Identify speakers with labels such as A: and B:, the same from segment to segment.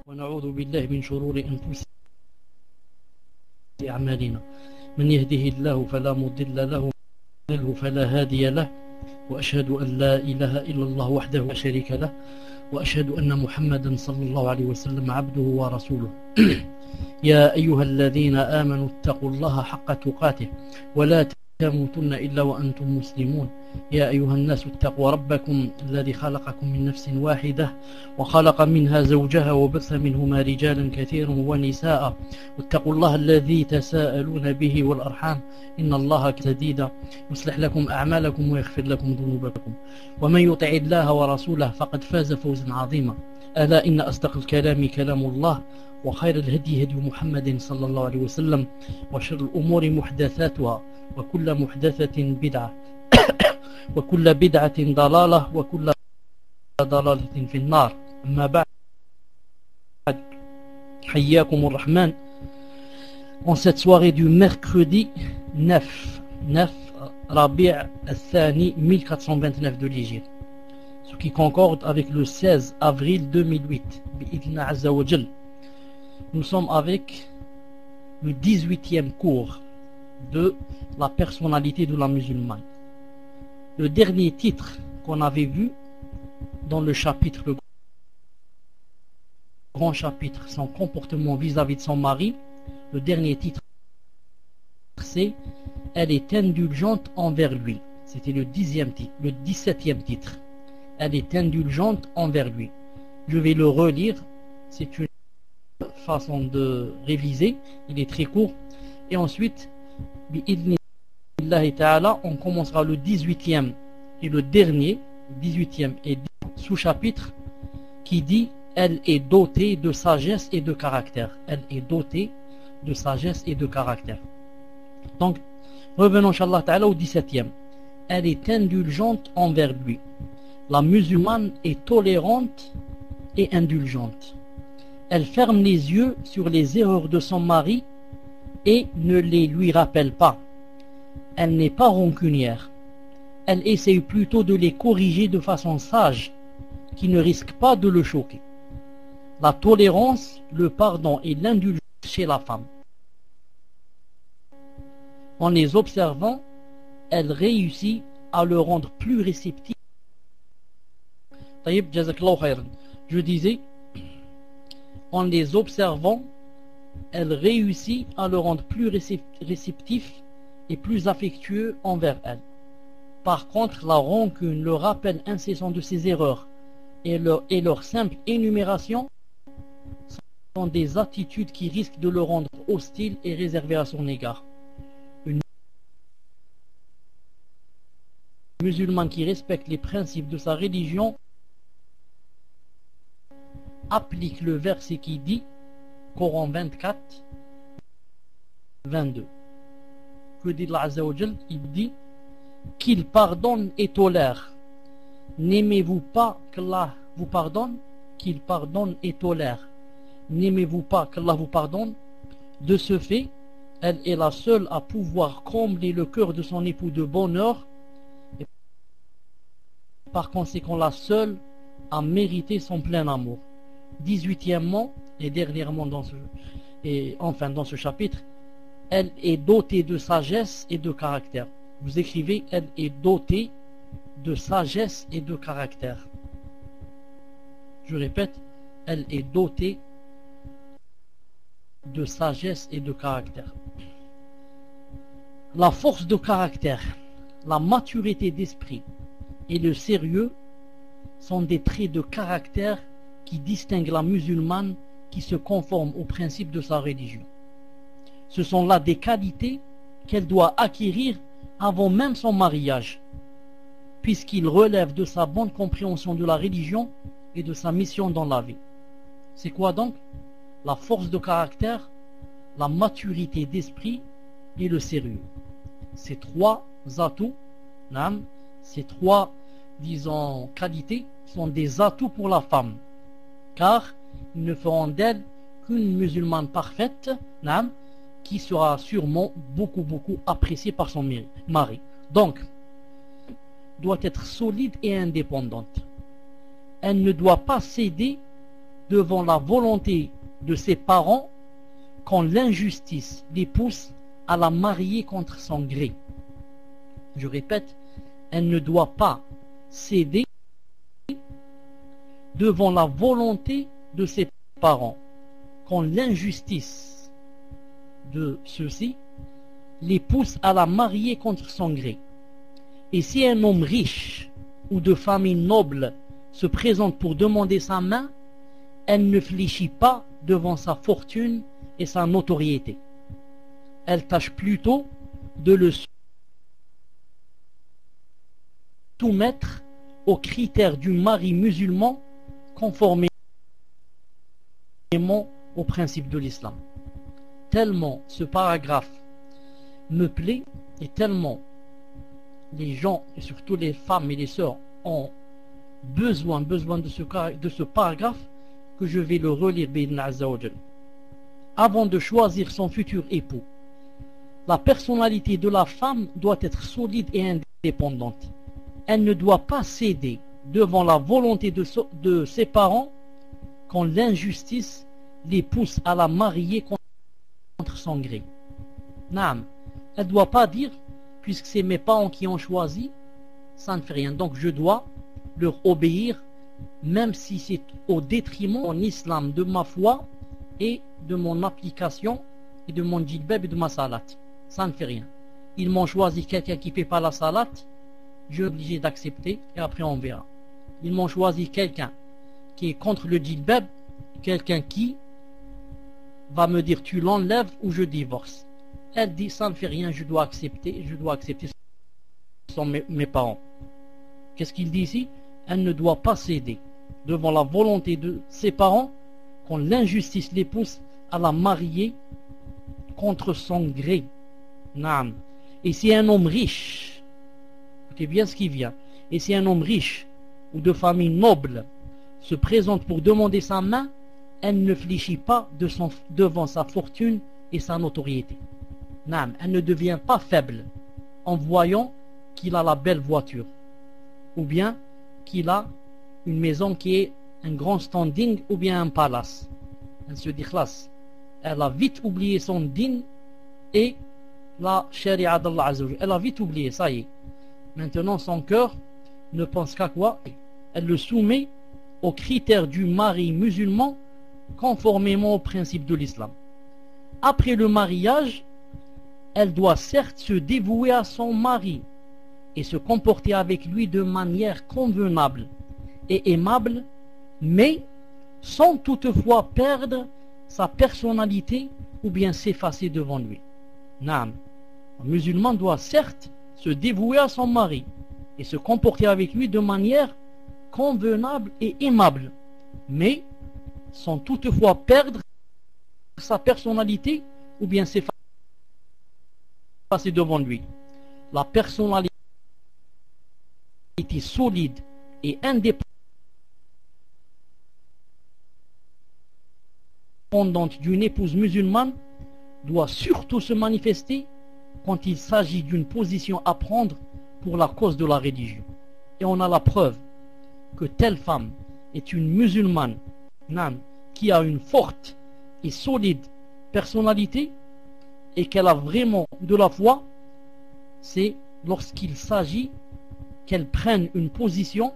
A: ونعوذ بالله من شرور أنفسنا أعمالنا من يهده الله فلا مضل له ومن يضلل فلا هادي له وأشهد أن لا إله إلا الله وحده لا شريك له وأشهد أن محمدا صلى الله عليه وسلم عبده ورسوله يا أيها الذين آمنوا اتقوا الله حق تقاته ولا تموتن إلا وأنتم مسلمون يا أيها الناس اتقوا ربكم الذي خلقكم من نفس واحدة وخلق منها زوجها وبث منهما رجالا كثيرا ونساء واتقوا الله الذي تساءلون به والأرحام إن الله شديد يصلح لكم أعمالكم ويغفر لكم ذنوبكم ومن يطع الله ورسوله فقد فاز فوزا عظيما ألا إن أصدق الكلام كلام الله وخير الهدي هدي محمد صلى الله عليه وسلم وشر الأمور محدثاتها وكل محدثة بدعة وكل بدعة ضلالة وكل ضلالة في النار أما بعد حياكم الرحمن. En cette soirée du mercredi 9 Rabi' al-Thani 1429 de l'Hégire, ce qui concorde avec le 16 avril 2008 bi'idna azza wa jal, nous sommes avec le 18e cours de la personnalité de la musulmane. Le dernier titre qu'on avait vu dans le chapitre, le grand chapitre, son comportement vis-à-vis de son mari, le dernier titre c'est « Elle est indulgente envers lui ». C'était le 17e titre. Elle est indulgente envers lui. Je vais le relire, c'est une façon de réviser, il est très court. Et ensuite, on commencera le 18e et le dernier, 18e et sous-chapitre qui dit « Elle est dotée de sagesse et de caractère ». Elle est dotée de sagesse et de caractère. Donc, revenons Inch'Allah Ta'ala au 17e. Elle est indulgente envers lui. La musulmane est tolérante et indulgente. Elle ferme les yeux sur les erreurs de son mari et ne les lui rappelle pas. Elle n'est pas rancunière. Elle essaye plutôt de les corriger de façon sage, qui ne risque pas de le choquer. La tolérance, le pardon et l'indulgence chez la femme. En les observant, elle réussit à le rendre plus réceptif. Taïb, jazakallahu khayran. Je disais, en les observant, elle réussit à le rendre plus réceptif et plus affectueux envers elle. Par contre, la rancune, le rappel incessant de ses erreurs et leur simple énumération sont des attitudes qui risquent de le rendre hostile et réservé à son égard. Une musulmane qui respecte les principes de sa religion applique le verset qui dit, Coran 24, 22. Que dit Allah Azza wa Jal? Il dit qu'il pardonne et tolère. N'aimez-vous pas qu'Allah vous pardonne? Qu'il pardonne et tolère. N'aimez-vous pas qu'Allah vous pardonne? De ce fait, elle est la seule à pouvoir combler le cœur de son époux de bonheur et par conséquent la seule à mériter son plein amour. 18e et dernièrement dans ce chapitre, elle est dotée de sagesse et de caractère. Vous écrivez, elle est dotée de sagesse et de caractère. Je répète, elle est dotée de sagesse et de caractère. La force de caractère, la maturité d'esprit et le sérieux sont des traits de caractère qui distinguent la musulmane qui se conforme aux principes de sa religion. Ce sont là des qualités qu'elle doit acquérir avant même son mariage, puisqu'il relève de sa bonne compréhension de la religion et de sa mission dans la vie. C'est quoi donc? La force de caractère, la maturité d'esprit et le sérieux. Ces trois atouts, ces trois, disons, qualités sont des atouts pour la femme, car ils ne feront d'elle qu'une musulmane parfaite, qui sera sûrement beaucoup appréciée par son mari. Donc, doit être solide et indépendante. Elle ne doit pas céder devant la volonté de ses parents quand l'injustice les pousse à la marier contre son gré. Je répète, elle ne doit pas céder devant la volonté de ses parents quand l'injustice de ceux-ci les pousse à la marier contre son gré. Et si un homme riche ou de famille noble se présente pour demander sa main, elle ne fléchit pas devant sa fortune et sa notoriété. Elle tâche plutôt de le soumettre aux critères du mari musulman conformément aux principes de l'islam. Tellement ce paragraphe me plaît et tellement les gens, et surtout les femmes et les sœurs, ont besoin de ce paragraphe que je vais le relire bi'idhn Azza wa Jal. Avant de choisir son futur époux, la personnalité de la femme doit être solide et indépendante. Elle ne doit pas céder devant la volonté de ses parents quand l'injustice les pousse à la marier contre son gré. Naam, elle ne doit pas dire, puisque c'est mes parents qui ont choisi, ça ne fait rien, donc je dois leur obéir, même si c'est au détriment en islam de ma foi et de mon application et de mon djilbab et de ma salat. Ça ne fait rien. Ils m'ont choisi quelqu'un qui ne fait pas la salat, je suis obligé d'accepter et après on verra. Ils m'ont choisi quelqu'un qui est contre le djilbab, quelqu'un qui va me dire tu l'enlèves ou je divorce. Elle dit ça ne fait rien, je dois accepter ce sont mes parents. Qu'est-ce qu'il dit ici? Elle ne doit pas céder devant la volonté de ses parents quand l'injustice les pousse à la marier contre son gré. Naam. Et si un homme riche, écoutez bien ce qui vient, et si un homme riche ou de famille noble se présente pour demander sa main, elle ne fléchit pas devant sa fortune et sa notoriété. Naam. Elle ne devient pas faible en voyant qu'il a la belle voiture ou bien qu'il a une maison qui est un grand standing ou bien un palace. Elle se dit classe. Elle a vite oublié son din et la sharia d'Allah Azza wa Jalla. Elle a vite oublié, ça y est. Maintenant son cœur ne pense qu'à quoi? Elle le soumet aux critères du mari musulman conformément aux principes de l'islam. Après le mariage, elle doit certes se dévouer à son mari et se comporter avec lui de manière convenable et aimable, mais sans toutefois perdre sa personnalité ou bien s'effacer devant lui. Naam. Un musulman doit certes se dévouer à son mari et se comporter avec lui de manière convenable et aimable, mais sans toutefois perdre sa personnalité ou bien s'effacer devant lui. La personnalité solide et indépendante d'une épouse musulmane doit surtout se manifester quand il s'agit d'une position à prendre pour la cause de la religion. Et on a la preuve que telle femme est une musulmane qui a une forte et solide personnalité et qu'elle a vraiment de la foi, c'est lorsqu'il s'agit qu'elle prenne une position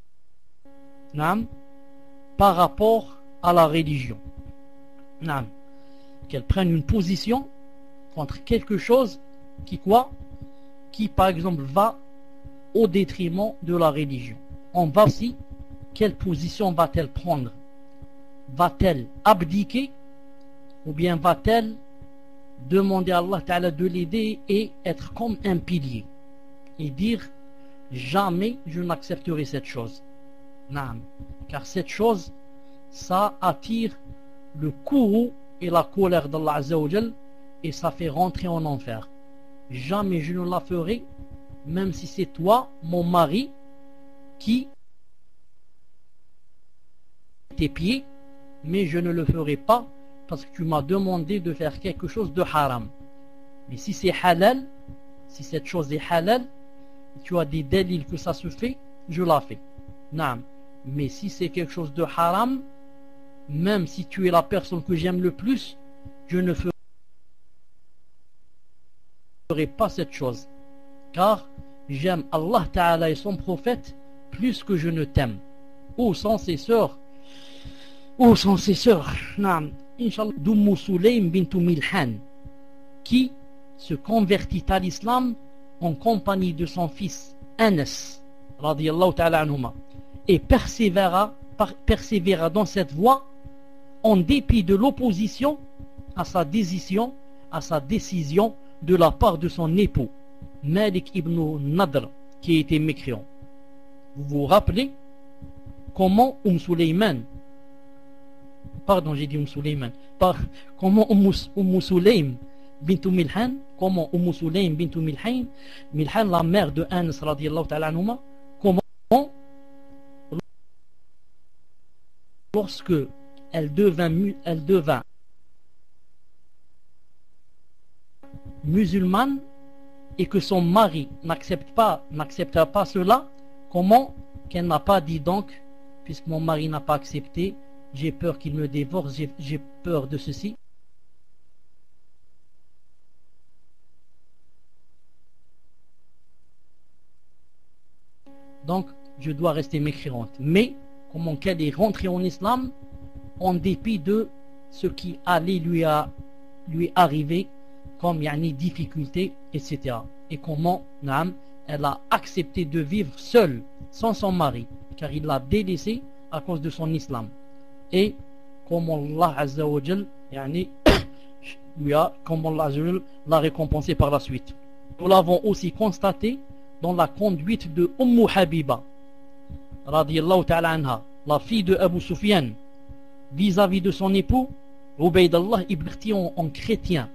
A: par rapport à la religion. Qu'elle prenne une position contre quelque chose qui par exemple va au détriment de la religion. On va aussi, quelle position va-t-elle prendre? Va-t-elle abdiquer ou bien va-t-elle demander à Allah Ta'ala de l'aider et être comme un pilier et dire jamais je n'accepterai cette chose? Naam. Car cette chose, ça attire le courroux et la colère d'Allah Azza wa Jal et ça fait rentrer en enfer. Jamais je ne la ferai, même si c'est toi, mon mari, qui tes pieds, mais je ne le ferai pas parce que tu m'as demandé de faire quelque chose de haram. Mais si c'est halal, si cette chose est halal, tu as des délits que ça se fait, je la fais. Naam. Mais si c'est quelque chose de haram, même si tu es la personne que j'aime le plus, je ne ferai pas cette chose, car j'aime Allah Ta'ala et son prophète plus que je ne t'aime. Ô censeur, naam, Inch'Allah, d'Umm Sulaym bint Milhan, qui se convertit à l'islam en compagnie de son fils Anas, radiyallahu ta'ala anhuma, et persévéra dans cette voie en dépit de l'opposition à sa décision de la part de son époux Malik ibn Nadr, qui était mécréant. Vous vous rappelez comment Umm Sulaym bint Milhan, la mère de Anas radiyallahu ta'ala anhuma, comment lorsque elle devint musulmane et que son mari n'accepta pas cela, comment qu'elle n'a pas dit donc, puisque mon mari n'a pas accepté, j'ai peur qu'il me divorce, j'ai peur de ceci. Donc, je dois rester mécréante. Mais, comment qu'elle est rentrée en islam en dépit de ce qui allait lui arriver comme difficulté, etc. Et comment elle a accepté de vivre seule, sans son mari, car il l'a délaissée à cause de son islam. Et comment Allah Azza wa Jal l'a récompensé par la suite. Nous l'avons aussi constaté dans la conduite de Habiba radiyallahu ta'ala anha, la fille de Abu Sufyan, vis-à-vis de son époux Ubaydallah ibn Khtiyan en chrétien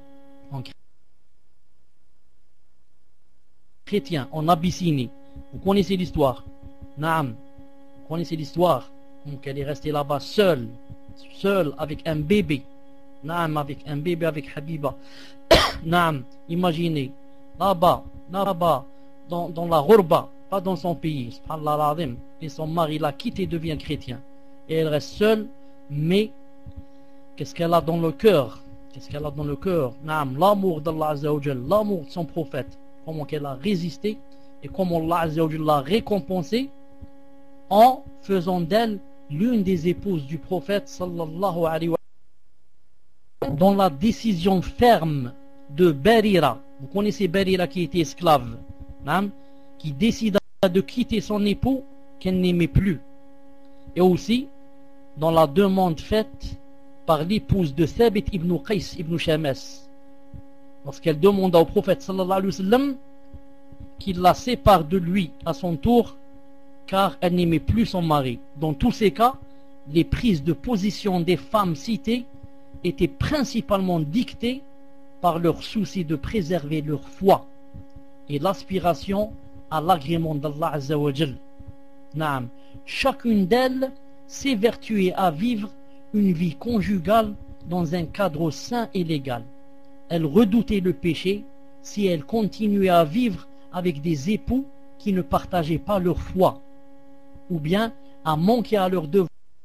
A: en Abyssinie. Vous connaissez l'histoire. Naam, vous connaissez l'histoire. Donc elle est restée là-bas seule avec un bébé. Naam, avec un bébé, avec Habiba. Naam, imaginez, là-bas, dans la Ghurba, pas dans son pays, subhanallah al-azim, et son mari l'a quitté, devient chrétien. Et elle reste seule, mais qu'est-ce qu'elle a dans le cœur? Naam, l'amour d'Allah Azza wa Jal, l'amour de son prophète. Comment qu'elle a résisté et comment Allah Azza wa Jal l'a récompensé en faisant d'elle l'une des épouses du prophète sallallahu alayhi wa sallam. Dans la décision ferme de Barira, vous connaissez Barira qui était esclave, qui décida de quitter son époux qu'elle n'aimait plus, et aussi dans la demande faite par l'épouse de Thabit ibn Qais ibn Shamas, lorsqu'elle demanda au prophète sallallahu alayhi wa sallam qu'il la sépare de lui à son tour, car elle n'aimait plus son mari. Dans tous ces cas, les prises de position des femmes citées étaient principalement dictées par leur souci de préserver leur foi et l'aspiration à l'agrément d'Allah Azza wa Jal. Naam, chacune d'elles s'évertuait à vivre une vie conjugale dans un cadre sain et légal. Elle redoutait le péché si elle continuait à vivre avec des époux qui ne partageaient pas leur foi, ou bien à manquer à leur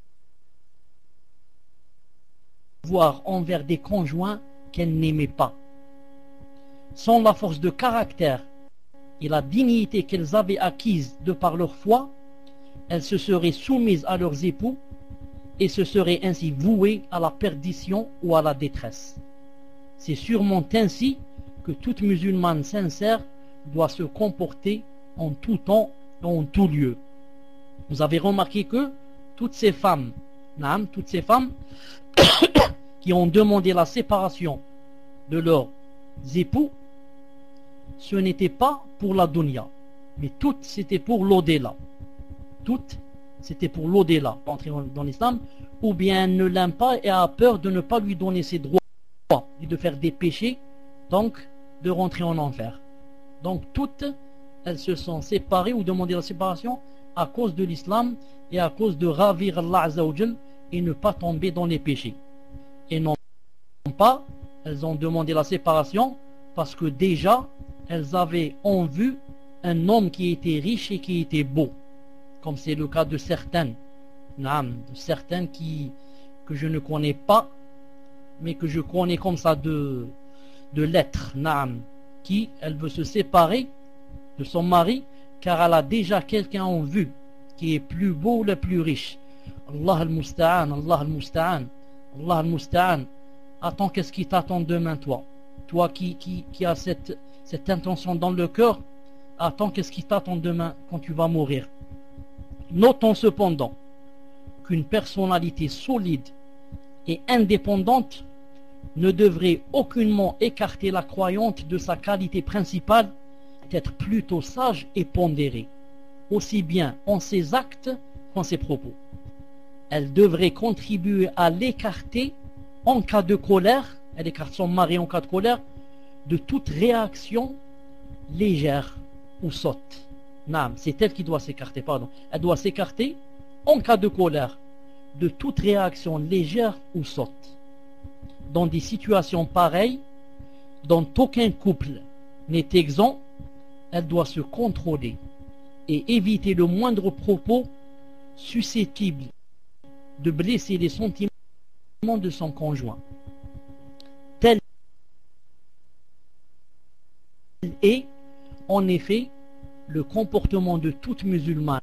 A: devoir envers des conjoints qu'elle n'aimait pas. Sans la force de caractère et la dignité qu'elles avaient acquise de par leur foi, elles se seraient soumises à leurs époux et se seraient ainsi vouées à la perdition ou à la détresse. C'est sûrement ainsi que toute musulmane sincère doit se comporter en tout temps et en tout lieu. Vous avez remarqué que toutes ces femmes qui ont demandé la séparation de leurs époux, ce n'était pas pour la dunya, mais toutes c'était pour l'au-delà. Toutes c'était pour l'au-delà, entrer dans l'islam, ou bien elle ne l'aime pas et a peur de ne pas lui donner ses droits et de faire des péchés, donc de rentrer en enfer. Donc toutes elles se sont séparées ou demandé la séparation à cause de l'islam et à cause de ravir Allah Azza wa Jal et ne pas tomber dans les péchés. Et non pas, elles ont demandé la séparation parce que déjà elles avaient en vue un homme qui était riche et qui était beau, comme c'est le cas de certaines, que je ne connais pas, mais que je connais comme ça de lettres, naam, qui, elle veut se séparer de son mari, car elle a déjà quelqu'un en vue, qui est plus beau, le plus riche. Allah al-Musta'an, Allah al-Musta'an, Allah al-Musta'an. Attends, qu'est-ce qui t'attend demain, toi? Toi qui as cette intention dans le cœur, attends, qu'est-ce qui t'attend demain quand tu vas mourir? Notons cependant qu'une personnalité solide et indépendante ne devrait aucunement écarter la croyante de sa qualité principale d'être plutôt sage et pondérée, aussi bien en ses actes qu'en ses propos. Elle devrait contribuer à l'écarter en cas de colère, elle écarte son mari en cas de colère, de toute réaction légère ou sotte. Non, c'est elle qui doit s'écarter, pardon. Elle doit s'écarter en cas de colère de toute réaction légère ou sotte. Dans des situations pareilles, dont aucun couple n'est exempt, elle doit se contrôler et éviter le moindre propos susceptible de blesser les sentiments de son conjoint. Tel est, en effet, le comportement de toute musulmane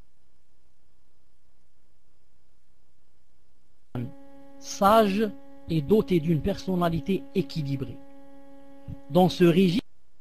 A: sage et dotée d'une personnalité équilibrée. Dans ce registre,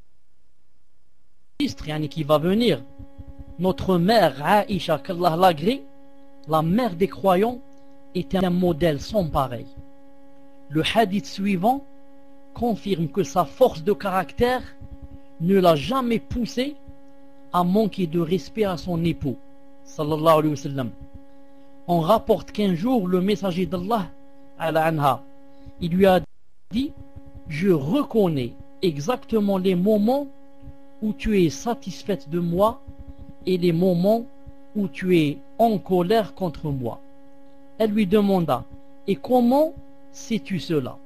A: qui va venir, notre mère Aïcha, qu'Allah l'agrée, la mère des croyants, est un modèle sans pareil. Le hadith suivant confirme que sa force de caractère ne l'a jamais poussée à manquer de respect à son époux, sallallahu alayhi wa sallam. On rapporte qu'un jour, le messager d'Allah, anha, il lui a dit: je reconnais exactement les moments où tu es satisfaite de moi et les moments où tu es en colère contre moi. Elle lui demanda: et comment sais-tu cela?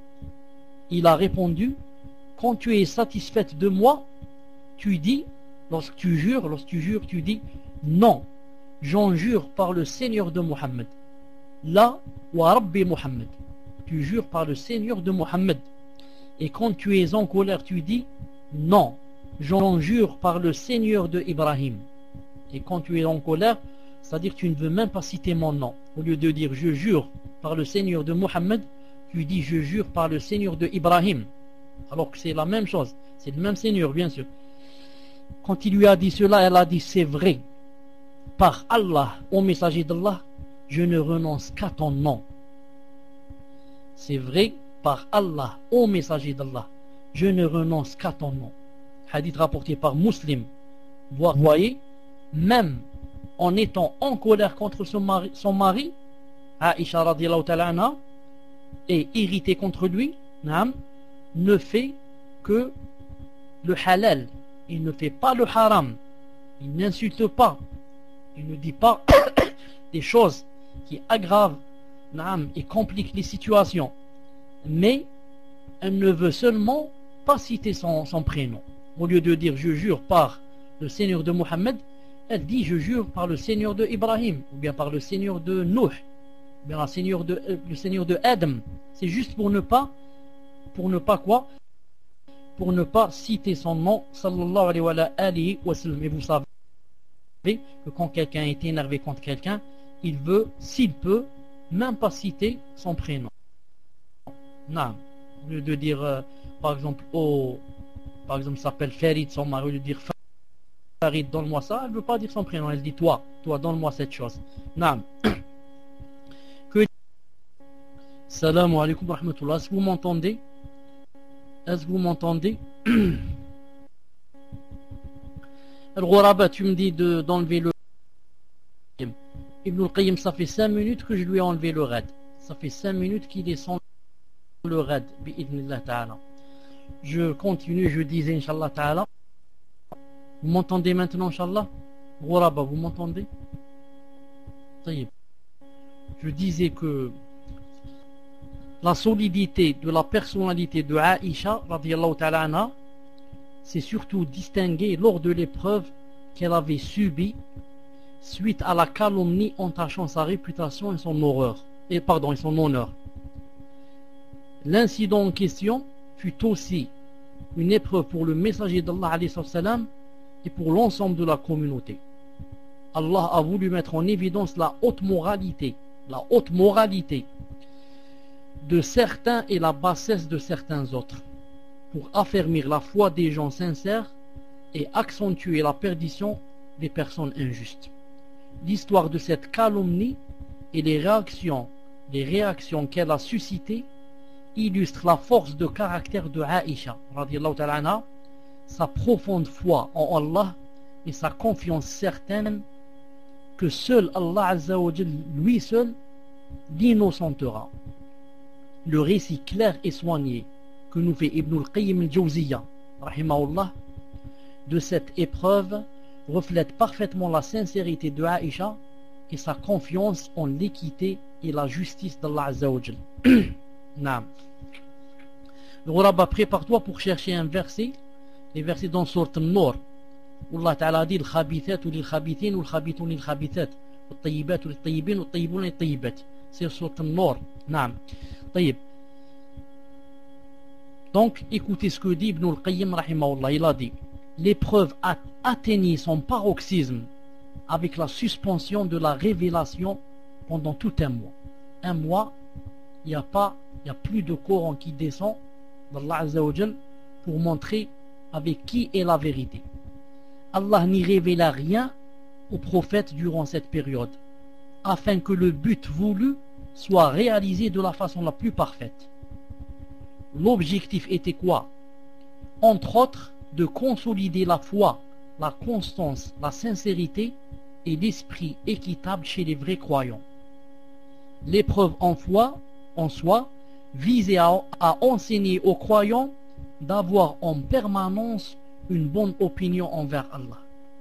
A: Il a répondu: quand tu es satisfaite de moi, tu dis, lorsque tu jures, tu dis non, j'en jure par le Seigneur de Mohammed. La wa Rabbi Mohammed. Tu jures par le Seigneur de Mohammed. Et quand tu es en colère, tu dis non, j'en jure par le Seigneur de Ibrahim. Et quand tu es en colère, c'est-à-dire que tu ne veux même pas citer mon nom. Au lieu de dire je jure par le Seigneur de Mohammed, tu dis je jure par le Seigneur de Ibrahim. Alors que c'est la même chose. C'est le même Seigneur, bien sûr. Quand il lui a dit cela, elle a dit: c'est vrai. Par Allah, ô messager d'Allah, je ne renonce qu'à ton nom. C'est vrai, par Allah, ô messager d'Allah, je ne renonce qu'à ton nom. Hadith rapporté par Muslim. Vous voyez, même en étant en colère contre son mari, Aïcha radiyallahu ta'ala anha, et irritée contre lui, ne fait que le halal. Il ne fait pas le haram. Il n'insulte pas. Il ne dit pas des choses qui aggravent et compliquent les situations. Mais elle ne veut seulement pas citer son prénom. Au lieu de dire je jure par le Seigneur de Mohammed, elle dit je jure par le Seigneur de Ibrahim, ou bien par le Seigneur de Nuh, ou bien le Seigneur de Adam. C'est juste pour ne pas quoi? Pour ne pas citer son nom, sallallahu alayhi wa sallam. Et vous savez que quand quelqu'un est énervé contre quelqu'un, il veut, s'il peut, même pas citer son prénom. Non. Au lieu de dire, par exemple, s'appelle Farid, son mari, au lieu de dire Farid, donne-moi ça, elle ne veut pas dire son prénom, elle dit toi, donne-moi cette chose. Non. Salam alaikum wa rahmatullah. Est-ce que vous m'entendez? Al-Ghuraba, tu me dis d'enlever le Ibn al-Qayyim, ça fait 5 minutes que je lui ai enlevé le raid. Ça fait 5 minutes qu'il est sans le raid. Bi'idhnillah ta'ala. Je continue, je disais Inch'Allah ta'ala. Vous m'entendez maintenant, Inch'Allah? Ghuraba, vous m'entendez? Je disais que la solidité de la personnalité de Aïcha radiyallahu ta'ala anha, c'est surtout distingué lors de l'épreuve qu'elle avait subie suite à la calomnie entachant sa réputation et son horreur. et son honneur. L'incident en question fut aussi une épreuve pour le messager d'Allah alayhi salam et pour l'ensemble de la communauté. Allah a voulu mettre en évidence la haute moralité de certains et la bassesse de certains autres, pour affermir la foi des gens sincères et accentuer la perdition des personnes injustes. L'histoire de cette calomnie et les réactions qu'elle a suscitées illustre la force de caractère de Aïcha, radiyallahu ta'ala anha, sa profonde foi en Allah et sa confiance certaine que seul Allah Azza wa Jal, lui seul, l'innocentera. Le récit clair et soigné que nous fait Ibn al-Qayyim al-Jawziyya, rahimahullah, de cette épreuve reflète parfaitement la sincérité de Aïcha et sa confiance en l'équité et la justice d'Allah Azza wa Jal. Naam. Le Rabbah, prépare-toi pour chercher un verset, les versets dans Sourate An-Nur, où Allah Ta'ala dit الخابثات للخابثين والخابثون للخابثات والطيبات للطيبين والطيبون للطيبات. C'est Sourate An-Nur. Naam. طيب. Donc, écoutez ce que dit Ibn al-Qayyim rahimahullah. Il a dit: l'épreuve a atteint son paroxysme avec la suspension de la révélation pendant tout un mois. Un mois, il n'y a plus de Coran qui descend d'Allah Azza wa Jal pour montrer avec qui est la vérité. Allah n'y révéla rien au prophète durant cette période, afin que le but voulu soit réalisé de la façon la plus parfaite. L'objectif était quoi? Entre autres, de consolider la foi, la constance, la sincérité et l'esprit équitable chez les vrais croyants. L'épreuve en soi visait à enseigner aux croyants d'avoir en permanence une bonne opinion envers Allah.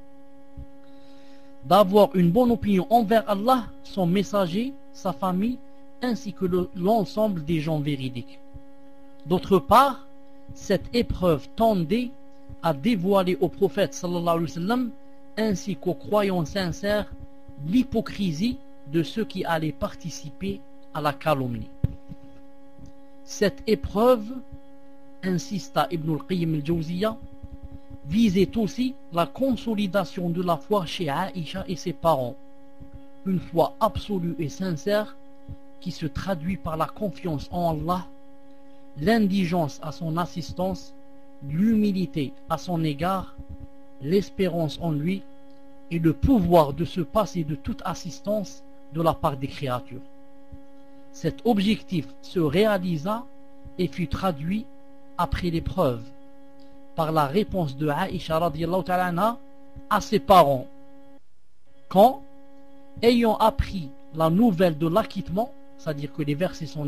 A: D'avoir une bonne opinion envers Allah, son messager, sa famille, ainsi que l'ensemble des gens véridiques. D'autre part, cette épreuve tendait à dévoiler au prophète sallallahu alayhi wa sallam ainsi qu'aux croyants sincères l'hypocrisie de ceux qui allaient participer à la calomnie. Cette épreuve, insista Ibn al-Qayyim al-Jawziyya, visait aussi la consolidation de la foi chez Aïcha et ses parents, une foi absolue et sincère qui se traduit par la confiance en Allah, l'indigence à son assistance, l'humilité à son égard, l'espérance en lui et le pouvoir de se passer de toute assistance de la part des créatures. Cet objectif se réalisa et fut traduit après l'épreuve par la réponse de Aïcha radiyallahu ta'ala anha à ses parents quand, ayant appris la nouvelle de l'acquittement, c'est-à-dire que les versets sont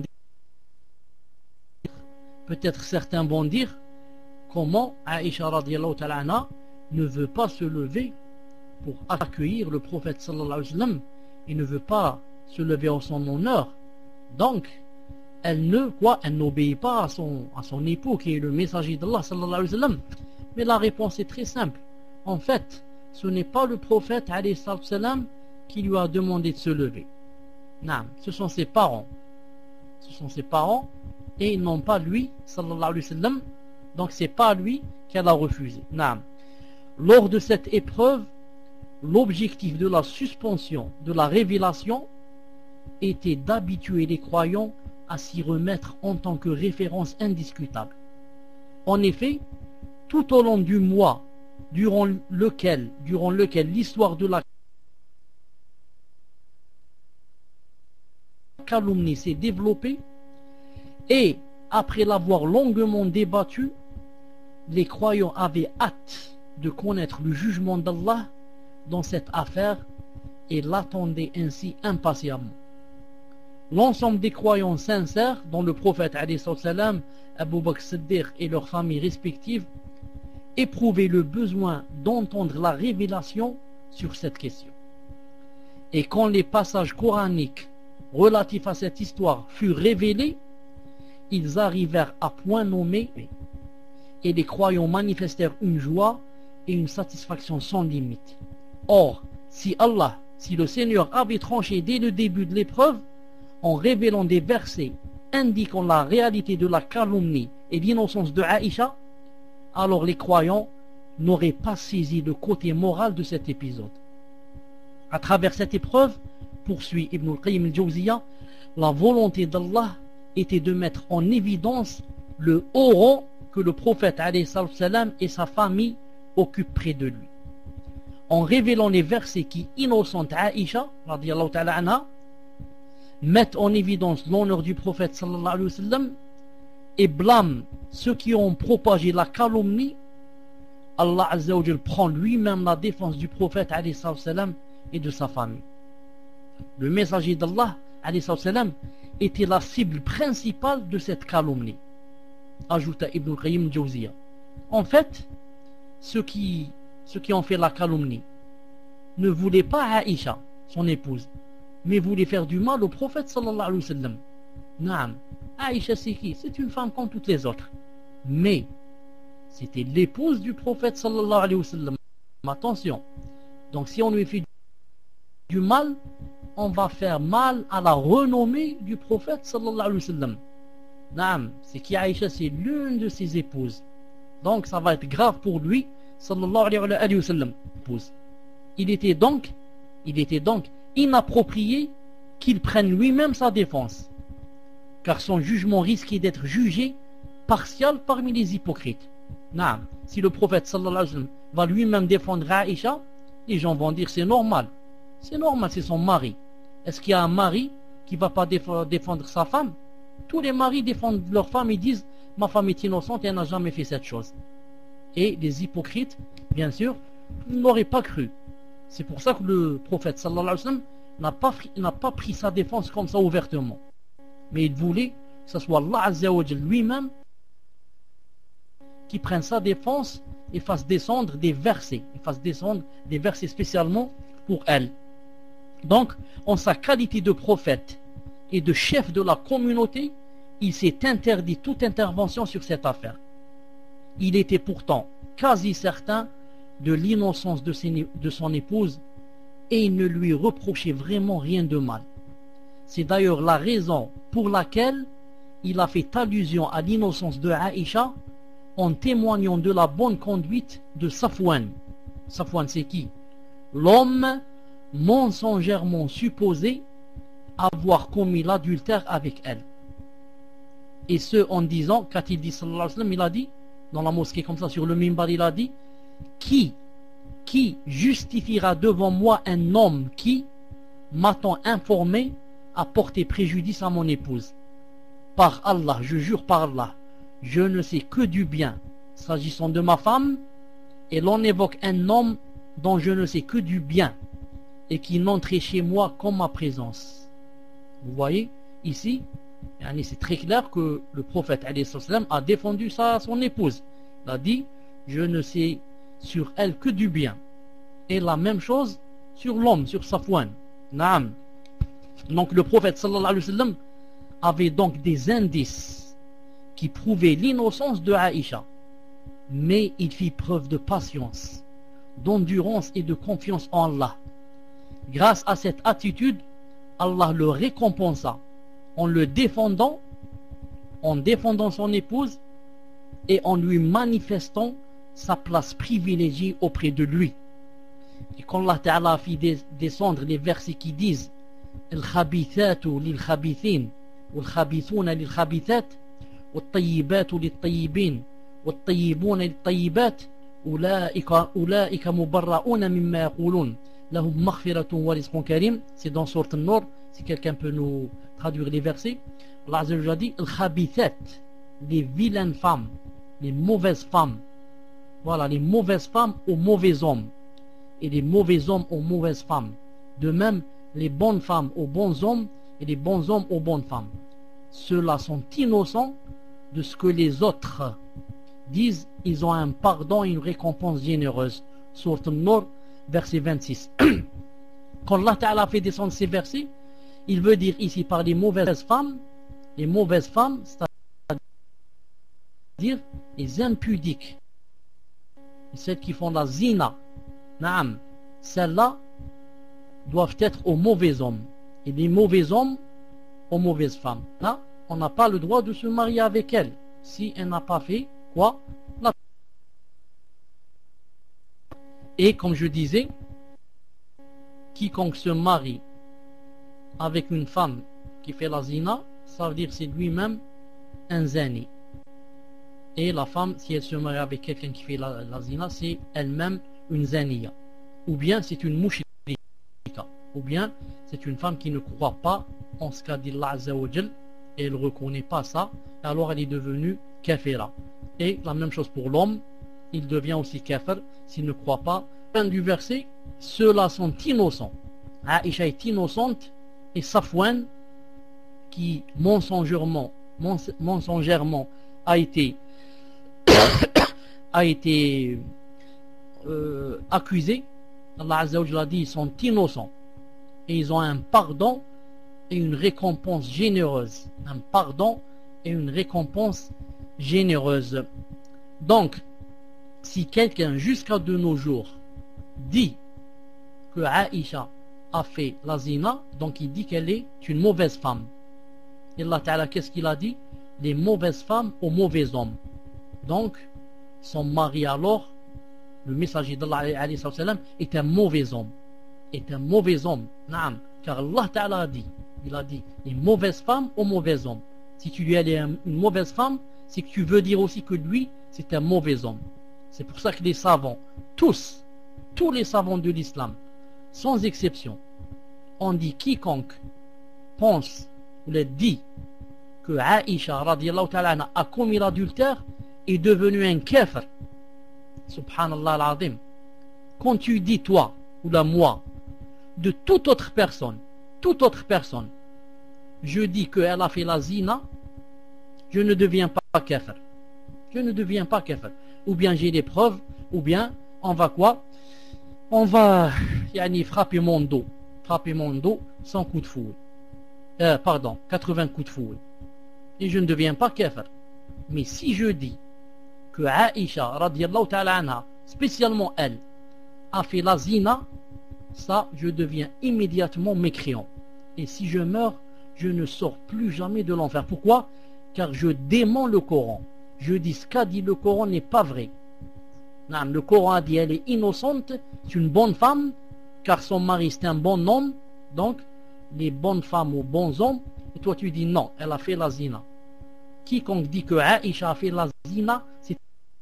A: peut-être certains vont dire comment Aïcha radiyallahu ta'ala anha ne veut pas se lever pour accueillir le prophète sallallahu alayhi wa sallam et ne veut pas se lever en son honneur. Donc, elle n'obéit pas à son époux qui est le messager d'Allah sallallahu alayhi wa sallam. Mais la réponse est très simple. En fait, ce n'est pas le prophète alayhi wa sallam qui lui a demandé de se lever. Non, ce sont ses parents. Ce sont ses parents et non pas lui sallallahu alayhi wa sallam. Donc c'est pas lui qu'elle a refusé. Non. Lors de cette épreuve, l'objectif de la suspension de la révélation était d'habituer les croyants à s'y remettre en tant que référence indiscutable. En effet, tout au long du mois durant lequel l'histoire de la calomnie s'est développée, et après l'avoir longuement débattue, les croyants avaient hâte de connaître le jugement d'Allah dans cette affaire et l'attendaient ainsi impatiemment. L'ensemble des croyants sincères, dont le prophète alayhi salam, Abu Bakr Siddiq et leurs familles respectives, éprouvaient le besoin d'entendre la révélation sur cette question. Et quand les passages coraniques relatifs à cette histoire furent révélés, ils arrivèrent à point nommé et les croyants manifestèrent une joie et une satisfaction sans limite. Or, si le Seigneur avait tranché dès le début de l'épreuve, en révélant des versets indiquant la réalité de la calomnie et l'innocence de Aïcha, alors les croyants n'auraient pas saisi le côté moral de cet épisode. À travers cette épreuve, poursuit Ibn al-Qayyim al-Jawziyya, la volonté d'Allah était de mettre en évidence le haut rang que le prophète alayhi salam et sa famille occupent près de lui. En révélant les versets qui innocentent Aïcha, radiyallahu ta'ala anha, mettent en évidence l'honneur du prophète sallallahu alayhi wa sallam et blâment ceux qui ont propagé la calomnie, Allah azza wa jal prend lui-même la défense du prophète alayhi salam et de sa famille. Le messager d'Allah alayhi salam était la cible principale de cette calomnie, ajouta Ibn al-Qayyim al-Jawziyya. En fait, ceux qui ont fait la calomnie ne voulaient pas Aïcha, son épouse, mais voulaient faire du mal au prophète sallallahu alayhi wa sallam. Naam, Aïcha c'est qui? C'est une femme comme toutes les autres, mais c'était l'épouse du prophète sallallahu alayhi wa sallam. Attention, donc si on lui fait du mal, on va faire mal à la renommée du prophète sallallahu alayhi wa sallam. Naam, c'est qui Aïcha, c'est l'une de ses épouses, donc ça va être grave pour lui sallallahu alayhi wa sallam. Il était donc inapproprié qu'il prenne lui-même sa défense, car son jugement risquait d'être jugé partial parmi les hypocrites. Naam, si le prophète sallallahu alayhi wa sallam va lui-même défendre Aïcha, les gens vont dire c'est normal, c'est son mari. Est-ce qu'il y a un mari qui ne va pas défendre sa femme? Tous les maris défendent leur femme et disent ma femme est innocente et elle n'a jamais fait cette chose. Et les hypocrites, bien sûr, n'auraient pas cru. C'est pour ça que le prophète sallallahu alayhi wa sallam n'a pas pris sa défense comme ça ouvertement. Mais il voulait que ce soit Allah azza wa jal lui-même qui prenne sa défense et fasse descendre des versets. Spécialement pour elle. Donc, en sa qualité de prophète et de chef de la communauté, il s'est interdit toute intervention sur cette affaire. Il était pourtant quasi certain de l'innocence de son épouse et il ne lui reprochait vraiment rien de mal. C'est d'ailleurs la raison pour laquelle il a fait allusion à l'innocence de Aïcha en témoignant de la bonne conduite de Safwan. Safwan, c'est qui? L'homme mensongèrement supposé avoir commis l'adultère avec elle. Et ce en disant, qu'a-t-il dit sallallahu alayhi wa sallam? Il a dit dans la mosquée comme ça sur le minbar, il a dit qui justifiera devant moi un homme qui, m'attend informé, a porté préjudice à mon épouse? Par Allah, je jure par Allah, je ne sais que du bien s'agissant de ma femme, et l'on évoque un homme dont je ne sais que du bien et qui n'entrait chez moi qu'en ma présence. Vous voyez ici, c'est très clair que le prophète alayhi salam a défendu son épouse. Il a dit je ne sais sur elle que du bien, et la même chose sur l'homme, sur Safwan. Naam. Donc le prophète sallallahu alayhi wa sallam avait donc des indices qui prouvaient l'innocence de Aïcha, mais il fit preuve de patience, d'endurance et de confiance en Allah. Grâce à cette attitude, Allah le récompensa en défendant son épouse et en lui manifestant sa place privilégiée auprès de lui. Et quand Allah Ta'ala a fait descendre les versets qui disent Al-Khabithatu lil-Khabithin wal-Khabithuna lil-Khabithat wal-Tayyibatu lil-Tayyibin wal-Tayyibuna lil-Tayyibat ulaika mubarra'una mimma yaqulun lahum maghfiratun wa rizqun karim. C'est dans Sourate An-Nur, si quelqu'un peut nous traduire les versets. Allah Azza wa Jalla dit Al-Khabithat, les vilaines femmes, les mauvaises femmes. Voilà, les mauvaises femmes aux mauvais hommes et les mauvais hommes aux mauvaises femmes. De même, les bonnes femmes aux bons hommes et les bons hommes aux bonnes femmes. Ceux-là sont innocents de ce que les autres disent. Ils ont un pardon et une récompense généreuse. Sourate An-Nur, verset 26. Quand Allah Ta'ala fait descendre ces versets, il veut dire ici par les mauvaises femmes, c'est-à-dire les impudiques, celles qui font la zina. Naam, celles-là doivent être aux mauvais hommes. Et les mauvais hommes, aux mauvaises femmes. Là, on n'a pas le droit de se marier avec elle si elle n'a pas fait quoi? Et comme je disais, quiconque se marie avec une femme qui fait la zina, ça veut dire que c'est lui-même un zani. Et la femme, si elle se marie avec quelqu'un qui fait la zina, c'est elle-même une zaniya. Ou bien c'est une mushrika. Ou bien c'est une femme qui ne croit pas en ce qu'a dit Allah Azza wa Jal et elle ne reconnaît pas ça, alors elle est devenue kafira. Et la même chose pour l'homme, il devient aussi kafir s'il ne croit pas. Fin du verset, ceux-là sont innocents. Aïcha est innocente et Safwan, qui mensongèrement a été accusé, Allah Azza wa Jalla a dit ils sont innocents et ils ont un pardon et une récompense généreuse. Un pardon et une récompense généreuse. Donc, si quelqu'un jusqu'à de nos jours dit que Aïcha a fait la zina, donc il dit qu'elle est une mauvaise femme. Et Allah Ta'ala, qu'est-ce qu'il a dit? Les mauvaises femmes aux mauvais hommes. Donc, son mari alors, le messager d'Allah est un mauvais homme. Est un mauvais homme. Naam. Car Allah Ta'ala a dit, il a dit, les mauvaises femmes aux mauvais hommes. Si tu lui as une mauvaise femme, c'est que tu veux dire aussi que lui, c'est un mauvais homme. C'est pour ça que les savants, tous les savants de l'islam, sans exception, ont dit quiconque pense ou l'a dit que Aïcha radiyallahu ta'ala anha a commis l'adultère est devenu un kafir. Subhanallah al-azim. Quand tu dis toi ou la moi de toute autre personne, je dis qu'elle a fait la zina, je ne deviens pas kafir. Je ne deviens pas kafir. Ou bien j'ai des preuves, ou bien on va quoi? On va frapper mon dos 100 coups de fouet. 80 coups de fouet. Et je ne deviens pas kafir. Mais si je dis que Aïcha radiyallahu ta'ala anha, spécialement elle, a fait la zina, ça je deviens immédiatement mécréant. Et si je meurs, je ne sors plus jamais de l'enfer. Pourquoi? Car je dément le Coran. Je dis ce qu'a dit le Coran n'est pas vrai. Non, le Coran a dit elle est innocente, c'est une bonne femme, car son mari c'est un bon homme. Donc, les bonnes femmes aux bons hommes. Et toi tu dis non, elle a fait la zina. Quiconque dit que Aïcha a fait la zina, c'est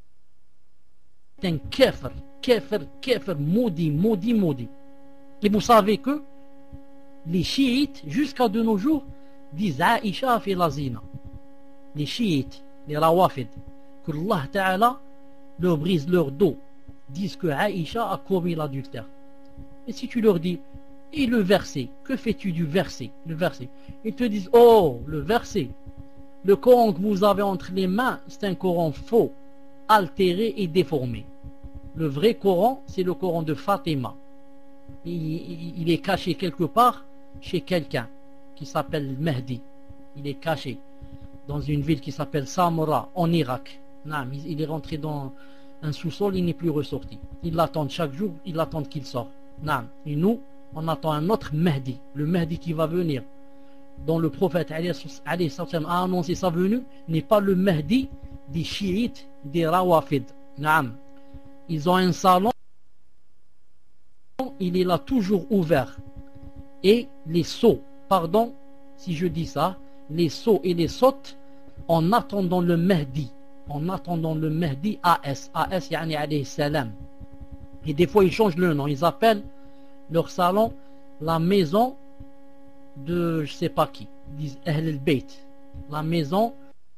A: un kafir, maudit. Et vous savez que les chiites, jusqu'à de nos jours, disent Aïcha a fait la zina. Les chiites, les rawafid, que Allah Ta'ala leur brise leur dos, disent que Aïcha a commis l'adultère. Et si tu leur dis, et le verset, que fais-tu du verset? Le verset. Ils te disent, oh, le verset. Le Coran que vous avez entre les mains, c'est un Coran faux, altéré et déformé. Le vrai Coran, c'est le Coran de Fatima. Il est caché quelque part chez quelqu'un qui s'appelle Mahdi. Il est caché dans une ville qui s'appelle Samara, en Irak. Non, il est rentré dans un sous-sol, il n'est plus ressorti. Ils l'attendent chaque jour, ils l'attendent qu'il sorte. Non. Et nous, on attend un autre Mahdi, le Mahdi qui va venir, dont le prophète a annoncé sa venue, n'est pas le Mahdi des chiites, des rawafid. Non. Ils ont un salon, il est là toujours ouvert. Et les sots, pardon si je dis ça, les sots et les sottes, en attendant le Mahdi, AS yani alayhi salam. Et des fois ils changent le nom, ils appellent leur salon la maison de je sais pas qui, ils disent Ahl al-Bayt, la maison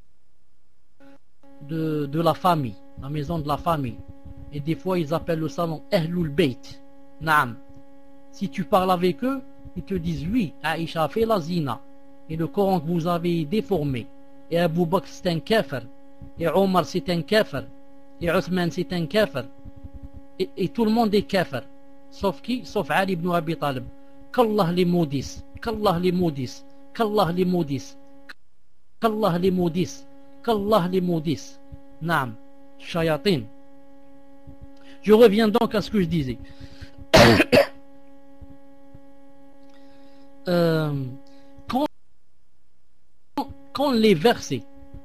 A: de la famille, la maison de la famille. Et des fois ils appellent le salon Ahlul Bayt. Naam. Si tu parles avec eux, ils te disent oui, Aïcha a fait la zina et le Coran que vous avez déformé, et Abu Bakr c'est un kafir, et Omar c'est un kafir, et Othman c'est un kafir, et tout le monde est kafir, sauf qui? Sauf Ali ibn Abi Talib. Qu'Allah les maudisse, qu'Allah les maudisse, qu'Allah les maudisse, qu'Allah les maudisse, qu'Allah les maudisse. Naam, shayatin. Je reviens donc à ce que je disais. Quand quand les versets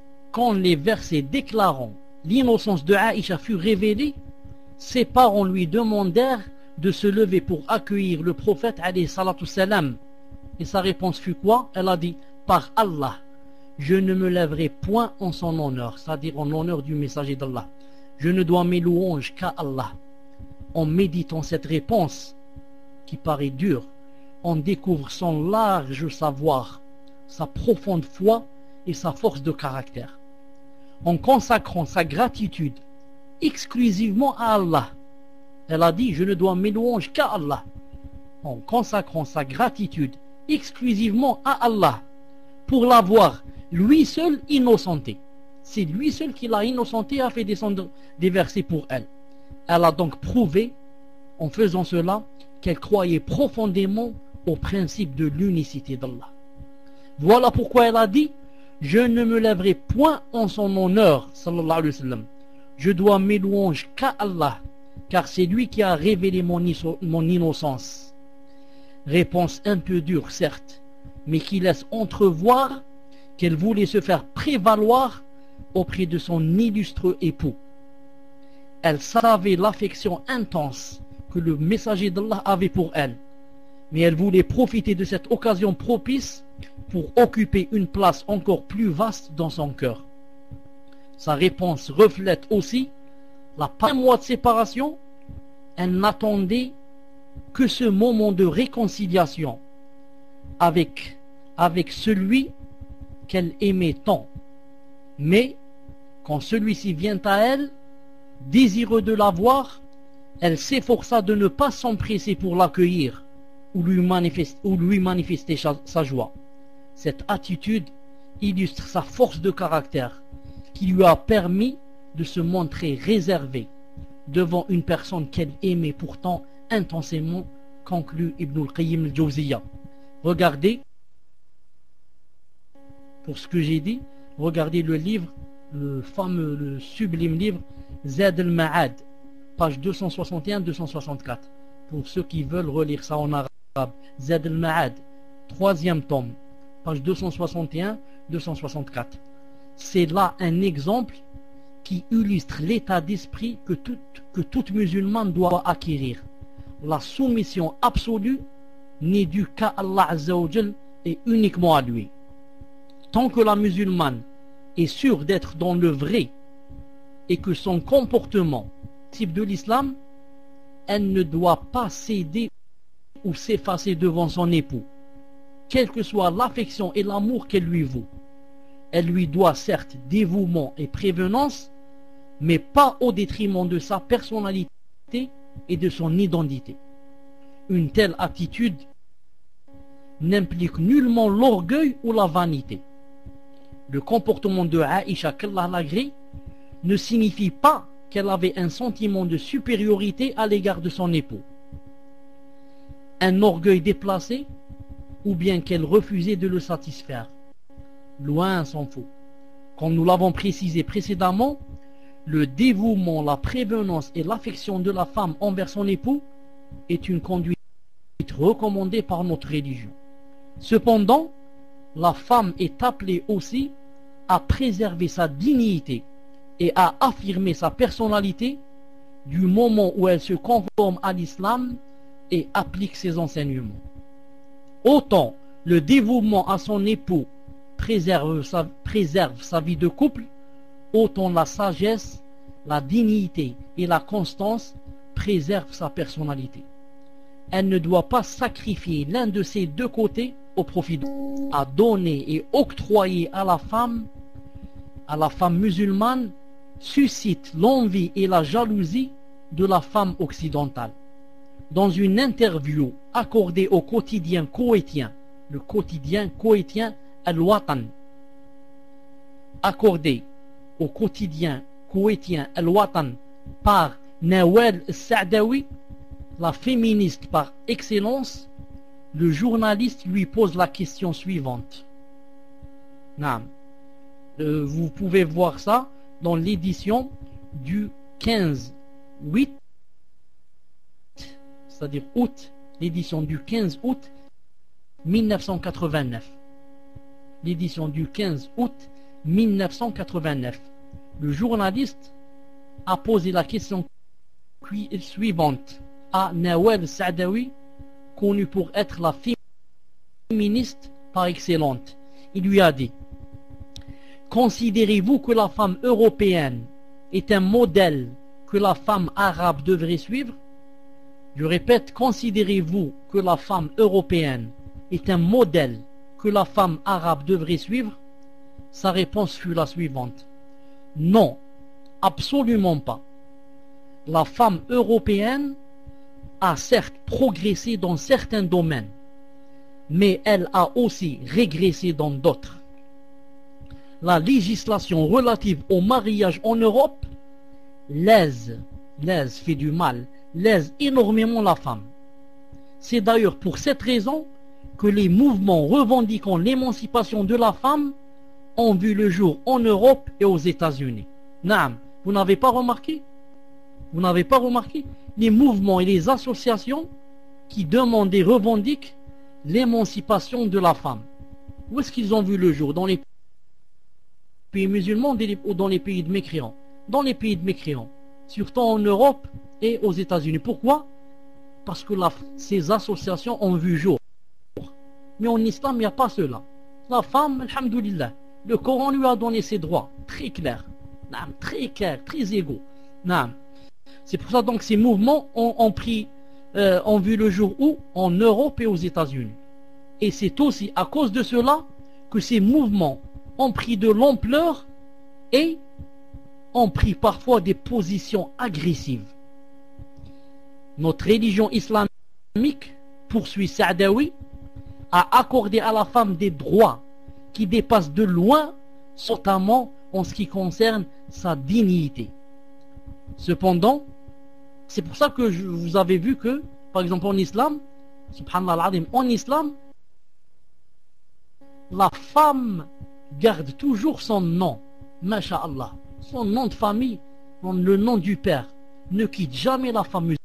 A: déclarant l'innocence de Aïcha furent révélés, ses parents lui demandèrent de se lever pour accueillir le prophète alayhi salatu salam. Et sa réponse fut quoi? Elle a dit: par Allah, je ne me lèverai point en son honneur, c'est-à-dire en l'honneur du messager d'Allah. Je ne dois mes louanges qu'à Allah. En méditant cette réponse, qui paraît dure, on découvre son large savoir, sa profonde foi et sa force de caractère. En consacrant sa gratitude exclusivement à Allah, elle a dit: je ne dois mes louanges qu'à Allah. En consacrant sa gratitude exclusivement à Allah, pour l'avoir lui seul innocenté. C'est lui seul qui l'a innocenté et a fait descendre des versets pour elle. Elle a donc prouvé, en faisant cela, qu'elle croyait profondément au principe de l'unicité d'Allah. Voilà pourquoi elle a dit: je ne me lèverai point en son honneur, sallallahu alayhi wa sallam. Je dois mes louanges qu'à Allah, car c'est lui qui a révélé mon innocence. Réponse un peu dure, certes, mais qui laisse entrevoir qu'elle voulait se faire prévaloir auprès de son illustre époux. Elle savait l'affection intense que le messager d'Allah avait pour elle, mais elle voulait profiter de cette occasion propice pour occuper une place encore plus vaste dans son cœur. Sa réponse reflète aussi la un mois de séparation. Elle n'attendait que ce moment de réconciliation avec celui qu'elle aimait tant. Mais quand celui-ci vient à elle, désireux de la voir, elle s'efforça de ne pas s'empresser pour l'accueillir ou lui manifester sa joie. Cette attitude illustre sa force de caractère qui lui a permis de se montrer réservée devant une personne qu'elle aimait pourtant intensément, conclut Ibn al-Qayyim al-Jawziyya. Regardez, pour ce que j'ai dit, regardez le livre, le sublime livre Zad al-Ma'ad, page 261-264, pour ceux qui veulent relire ça en arabe. Zad al-Ma'ad, 3e tome, page 261-264. C'est là un exemple qui illustre l'état d'esprit que toute musulmane doit acquérir. La soumission absolue n'est due qu'à Allah Azza wa Jal et uniquement à lui. Tant que la musulmane est sûre d'être dans le vrai et que son comportement type de l'islam, elle ne doit pas céder ou s'effacer devant son époux, quelle que soit l'affection et l'amour qu'elle lui vaut. Elle lui doit certes dévouement et prévenance, mais pas au détriment de sa personnalité et de son identité. Une telle attitude n'implique nullement l'orgueil ou la vanité. Le comportement de Aïcha, qu'Allah l'agrée, ne signifie pas qu'elle avait un sentiment de supériorité à l'égard de son époux, un orgueil déplacé, ou bien qu'elle refusait de le satisfaire. Loin s'en faut. Comme nous l'avons précisé précédemment, le dévouement, la prévenance et l'affection de la femme envers son époux est une conduite recommandée par notre religion. Cependant, la femme est appelée aussi à préserver sa dignité et à affirmer sa personnalité du moment où elle se conforme à l'islam et applique ses enseignements. Autant le dévouement à son époux préserve sa vie de couple, autant la sagesse, la dignité et la constance préservent sa personnalité. Elle ne doit pas sacrifier l'un de ces deux côtés au profit de à donner et octroyer à la femme musulmane suscite l'envie et la jalousie de la femme occidentale. Dans une interview accordée au quotidien koweïtien, le quotidien koweïtien Al-Watan, accordé au quotidien koweïtien Al-Watan par Nawal Saadawi, la féministe par excellence, le journaliste lui pose la question suivante. Vous pouvez voir ça dans l'édition du 15/8, c'est-à-dire août, l'édition du 15 août 1989. l'édition du 15 août 1989. Le journaliste a posé la question suivante à Nawal Saadawi, connue pour être la féministe par excellence. Il lui a dit: considérez-vous que la femme européenne est un modèle que la femme arabe devrait suivre? Je répète, considérez-vous que la femme européenne est un modèle que la femme arabe devrait suivre? Sa réponse fut la suivante: non, absolument pas. La femme européenne a certes progressé dans certains domaines, mais elle a aussi régressé dans d'autres. La législation relative au mariage en Europe fait du mal, lèse énormément la femme. C'est d'ailleurs pour cette raison que les mouvements revendiquant l'émancipation de la femme ont vu le jour en Europe et aux États-Unis. Naam, vous n'avez pas remarqué? Vous n'avez pas remarqué les mouvements et les associations qui demandent et revendiquent l'émancipation de la femme? Où est-ce qu'ils ont vu le jour? Dans les pays musulmans ou dans les pays de mécréants? Dans les pays de mécréants, surtout en Europe et aux États-Unis. Pourquoi? Parce que ces associations ont vu jour. Mais en islam, il n'y a pas cela. La femme, alhamdoulilah, le Coran lui a donné ses droits, très clairs, très clairs, très égaux. C'est pour ça donc ces mouvements ont vu le jour où? En Europe et aux États-Unis. Et c'est aussi à cause de cela que ces mouvements ont pris de l'ampleur et ont pris parfois des positions agressives. Notre religion islamique, poursuit Saadawi, a accordé à la femme des droits qui dépassent de loin, notamment en ce qui concerne sa dignité. Cependant, c'est pour ça que vous avez vu que, par exemple en islam, subhanallah al-azim, en islam, la femme garde toujours son nom, masha'Allah, son nom de famille, le nom du père, ne quitte jamais la femme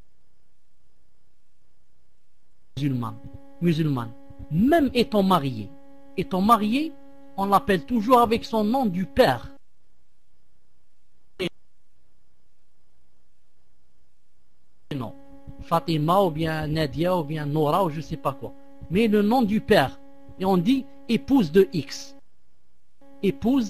A: musulmane. Même étant mariée, on l'appelle toujours avec son nom du père. Non, Fatima ou bien Nadia ou bien Nora ou je sais pas quoi. Mais le nom du père. Et on dit épouse de X. Épouse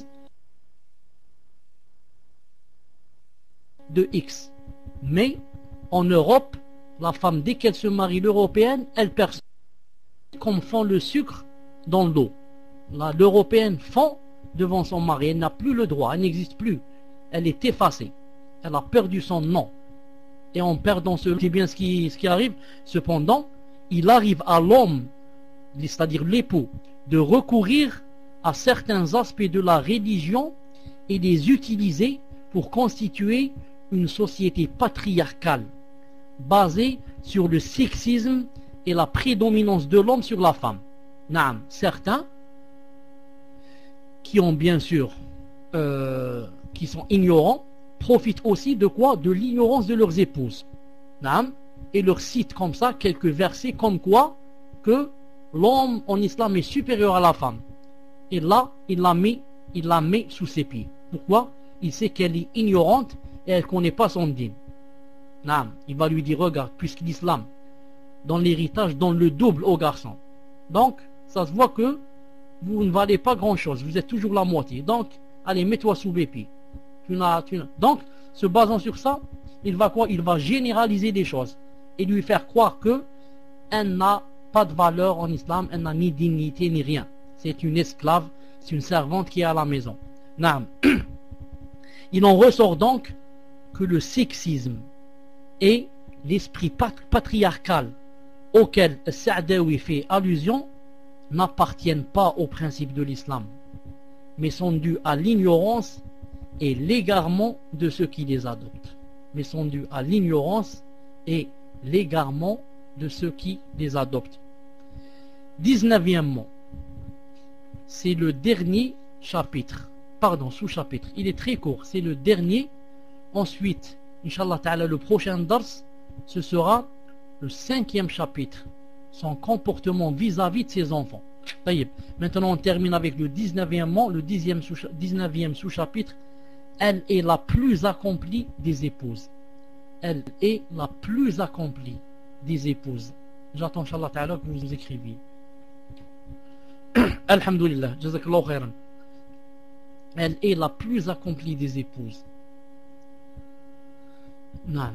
A: de X. Mais en Europe, la femme, dès qu'elle se marie, l'européenne, elle perçoit comme fond le sucre dans l'eau. L'européenne fond devant son mari. Elle n'a plus le droit, elle n'existe plus. Elle est effacée. Elle a perdu son nom. Et en perdant c'est bien ce qui arrive. Cependant, il arrive à l'homme, c'est-à-dire l'époux, de recourir à certains aspects de la religion et les utiliser pour constituer une société patriarcale basée sur le sexisme et la prédominance de l'homme sur la femme. Naam, certains qui ont bien sûr qui sont ignorants profitent aussi de quoi? De l'ignorance de leurs épouses. Naam, et leur citent comme ça quelques versets comme quoi que l'homme en islam est supérieur à la femme. Et là, il la met sous ses pieds. Pourquoi? Il sait qu'elle est ignorante et elle ne connaît pas son dîme. Naam, il va lui dire, regarde, puisque l'islam, dans l'héritage, donne le double aux garçons. Donc, ça se voit que vous ne valez pas grand-chose. Vous êtes toujours la moitié. Donc, allez, mets-toi sous les pieds. Donc, se basant sur ça, il va quoi? Il va généraliser des choses et lui faire croire que elle n'a pas de valeur en islam, elle n'a ni dignité ni rien. C'est une esclave, c'est une servante qui est à la maison. Naam. Il en ressort donc que le sexisme et l'esprit patriarcal auquel Saadawi fait allusion n'appartiennent pas au principe de l'islam, mais sont dus à l'ignorance et l'égarement de ceux qui les adoptent. Mais sont dus à l'ignorance et l'égarement de ceux qui les adoptent. 19e, c'est le dernier chapitre, sous-chapitre. Il est très court, c'est le dernier. Ensuite, Inch'Allah Ta'ala, le prochain dars, ce sera le 5e chapitre, son comportement vis-à-vis de ses enfants. طيب. Maintenant on termine avec le 19e, le 19e sous-chapitre. Elle est la plus accomplie des épouses. Elle est la plus accomplie des épouses. J'attends, Inch'Allah Ta'ala, que vous écriviez. Alhamdulillah, Jazakallahu khairan. Elle est la plus accomplie des épouses. Non.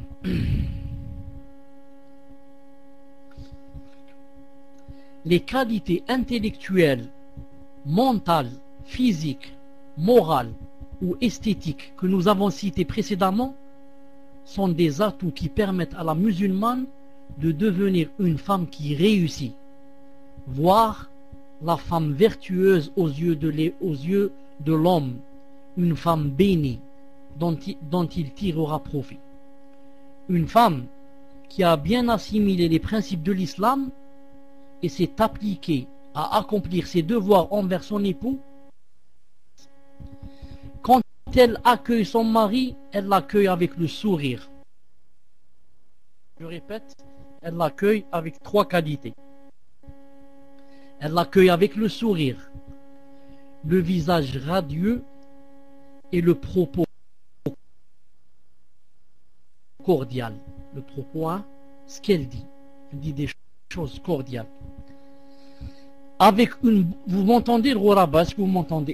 A: Les qualités intellectuelles, mentales, physiques, morales ou esthétiques que nous avons citées précédemment sont des atouts qui permettent à la musulmane de devenir une femme qui réussit, voire la femme vertueuse aux yeux de l'homme, une femme bénie dont il tirera profit. Une femme qui a bien assimilé les principes de l'islam et s'est appliquée à accomplir ses devoirs envers son époux. Quand elle accueille son mari, elle l'accueille avec le sourire. Je répète, elle l'accueille avec 3 qualités. Elle l'accueille avec le sourire, le visage radieux et le propos cordial. Le propos, hein, ce qu'elle dit. Elle dit des choses cordiales. Avec une... Vous m'entendez, le Ghoraba? Est-ce que vous m'entendez?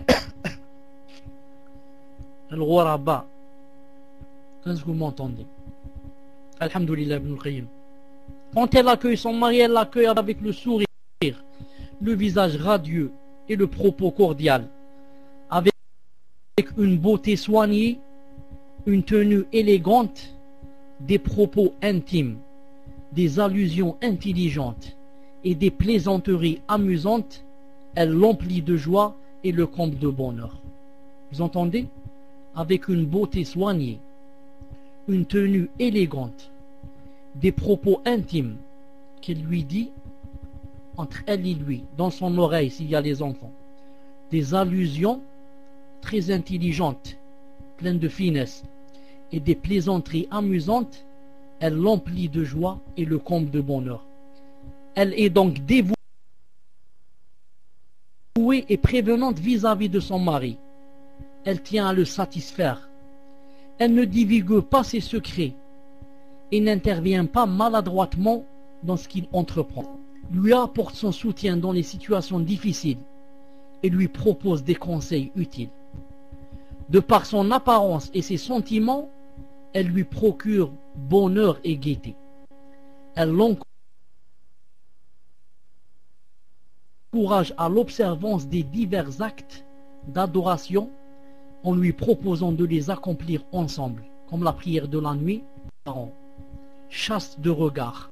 A: Le Ghoraba. Est-ce que vous m'entendez? Alhamdulillah ibn al-Qayyim. Quand elle accueille son mari, elle l'accueille avec le sourire, le visage radieux et le propos cordial, avec une beauté soignée, une tenue élégante, des propos intimes, des allusions intelligentes et des plaisanteries amusantes. Elle l'emplit de joie et le comble de bonheur. Vous entendez? Avec une beauté soignée, une tenue élégante, des propos intimes qu'elle lui dit entre elle et lui, dans son oreille s'il y a les enfants, des allusions très intelligentes, pleines de finesse, et des plaisanteries amusantes. Elle l'emplit de joie et le comble de bonheur. Elle est donc dévouée et prévenante vis-à-vis de son mari. Elle tient à le satisfaire. Elle ne divulgue pas ses secrets et n'intervient pas maladroitement dans ce qu'il entreprend. Lui apporte son soutien dans les situations difficiles et lui propose des conseils utiles. De par son apparence et ses sentiments, elle lui procure bonheur et gaieté. Elle l'encourage à l'observance des divers actes d'adoration en lui proposant de les accomplir ensemble, comme la prière de la nuit, chaste de regard,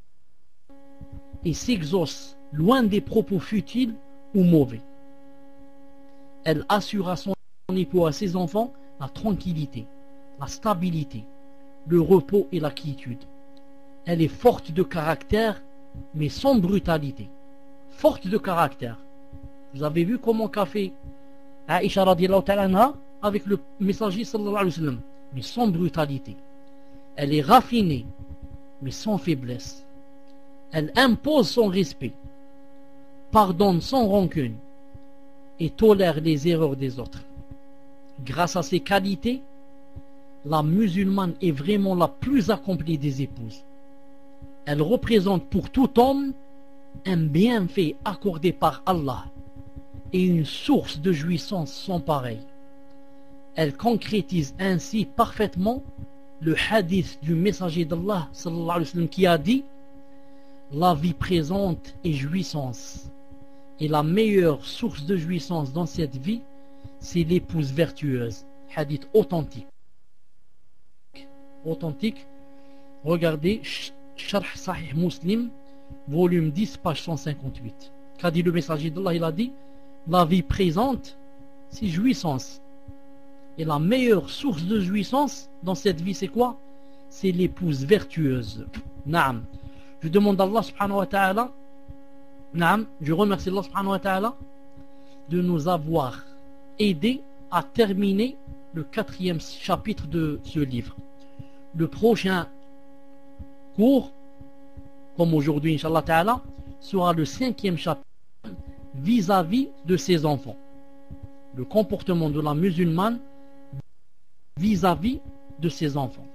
A: et s'exauce loin des propos futiles ou mauvais. Elle assure à son époux, à ses enfants, la tranquillité, la stabilité, le repos et la quiétude. Elle est forte de caractère, mais sans brutalité. Forte de caractère. Vous avez vu comment qu'a fait Aïcha radiallahu ta'ala anha avec le messager sallallahu alayhi wa sallam, mais sans brutalité. Elle est raffinée, mais sans faiblesse. Elle impose son respect, pardonne sans rancune et tolère les erreurs des autres. Grâce à ces qualités, la musulmane est vraiment la plus accomplie des épouses. Elle représente pour tout homme un bienfait accordé par Allah et une source de jouissance sans pareil. Elle concrétise ainsi parfaitement le hadith du messager d'Allah sallallahu alayhi wa sallam qui a dit: la vie présente est jouissance, et la meilleure source de jouissance dans cette vie, c'est l'épouse vertueuse. Hadith authentique. Authentique. Regardez Sharh Sahih Muslim, volume 10, page 158. Qu'a dit le messager d'Allah? Il a dit: la vie présente, c'est jouissance. Et la meilleure source de jouissance dans cette vie, c'est quoi? C'est l'épouse vertueuse. Naam. Je demande à Allah subhanahu wa ta'ala, naam, je remercie Allah subhanahu wa ta'ala de nous avoir aidés à terminer le 4e chapitre de ce livre. Le prochain cours, comme aujourd'hui, Inch'Allah ta'ala, sera le 5e chapitre vis-à-vis de ses enfants. Le comportement de la musulmane vis-à-vis de ses enfants.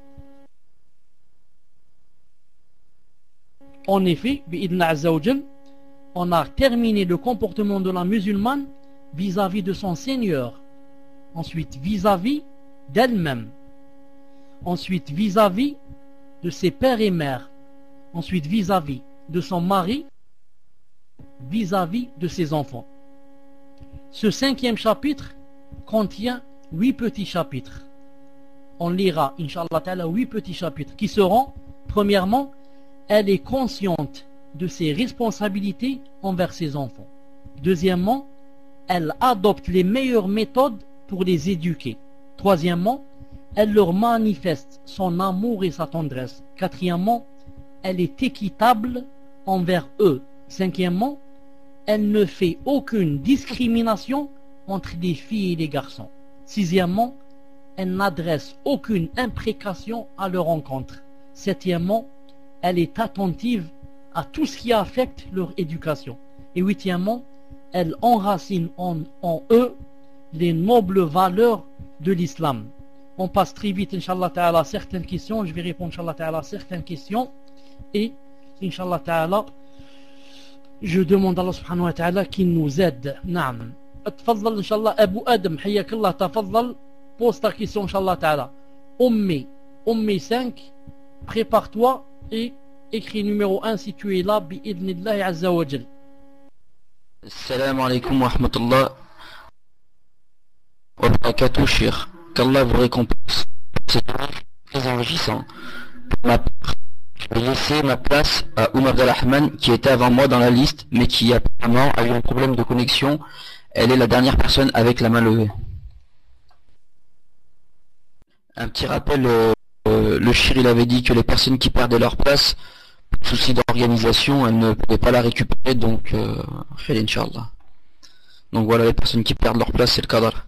A: En effet, on a terminé le comportement de la musulmane vis-à-vis de son Seigneur, ensuite vis-à-vis d'elle-même, ensuite vis-à-vis de ses pères et mères, ensuite vis-à-vis de son mari, vis-à-vis de ses enfants. Ce 5e chapitre contient 8 petits chapitres. On lira, Inch'Allah Ta'ala, 8 petits chapitres qui seront, premièrement, elle est consciente de ses responsabilités envers ses enfants. Deuxièmement, elle adopte les meilleures méthodes pour les éduquer. Troisièmement, elle leur manifeste son amour et sa tendresse. Quatrièmement, elle est équitable envers eux. Cinquièmement, elle ne fait aucune discrimination entre les filles et les garçons. Sixièmement, elle n'adresse aucune imprécation à leur encontre. Septièmement, elle est attentive à tout ce qui affecte leur éducation. Et huitièmement, elle enracine en eux les nobles valeurs de l'islam. On passe très vite, Inch'Allah Ta'ala, certaines questions. Je vais répondre, Inch'Allah Ta'ala, certaines questions. Et, Inch'Allah Ta'ala, je demande à Allah Subhanahu wa Ta'ala qu'il nous aide. Naam. Tfaddal, Inch'Allah, Abu Adam, Hayyakallah, tafaddal, pose ta question, Inch'Allah Ta'ala. Ummi 5, prépare-toi et écrit numéro 1 si tu es là, bi'idnillahi azza wa jal.
B: Salam alaikum wa rahmatullah wa barakatuh, Cheikh. Qu'Allah vous récompense. C'est très enrichissant. Pour ma part, je vais laisser ma place à Abdelrahman qui était avant moi dans la liste, mais qui apparemment a eu un problème de connexion. Elle est la dernière personne avec la main levée. Un petit rappel, le Cheikh il avait dit que les personnes qui perdaient leur place, souci d'organisation, elles ne pouvaient pas la récupérer, donc Inch'Allah. Donc voilà, les personnes qui perdent leur place, c'est le cadre.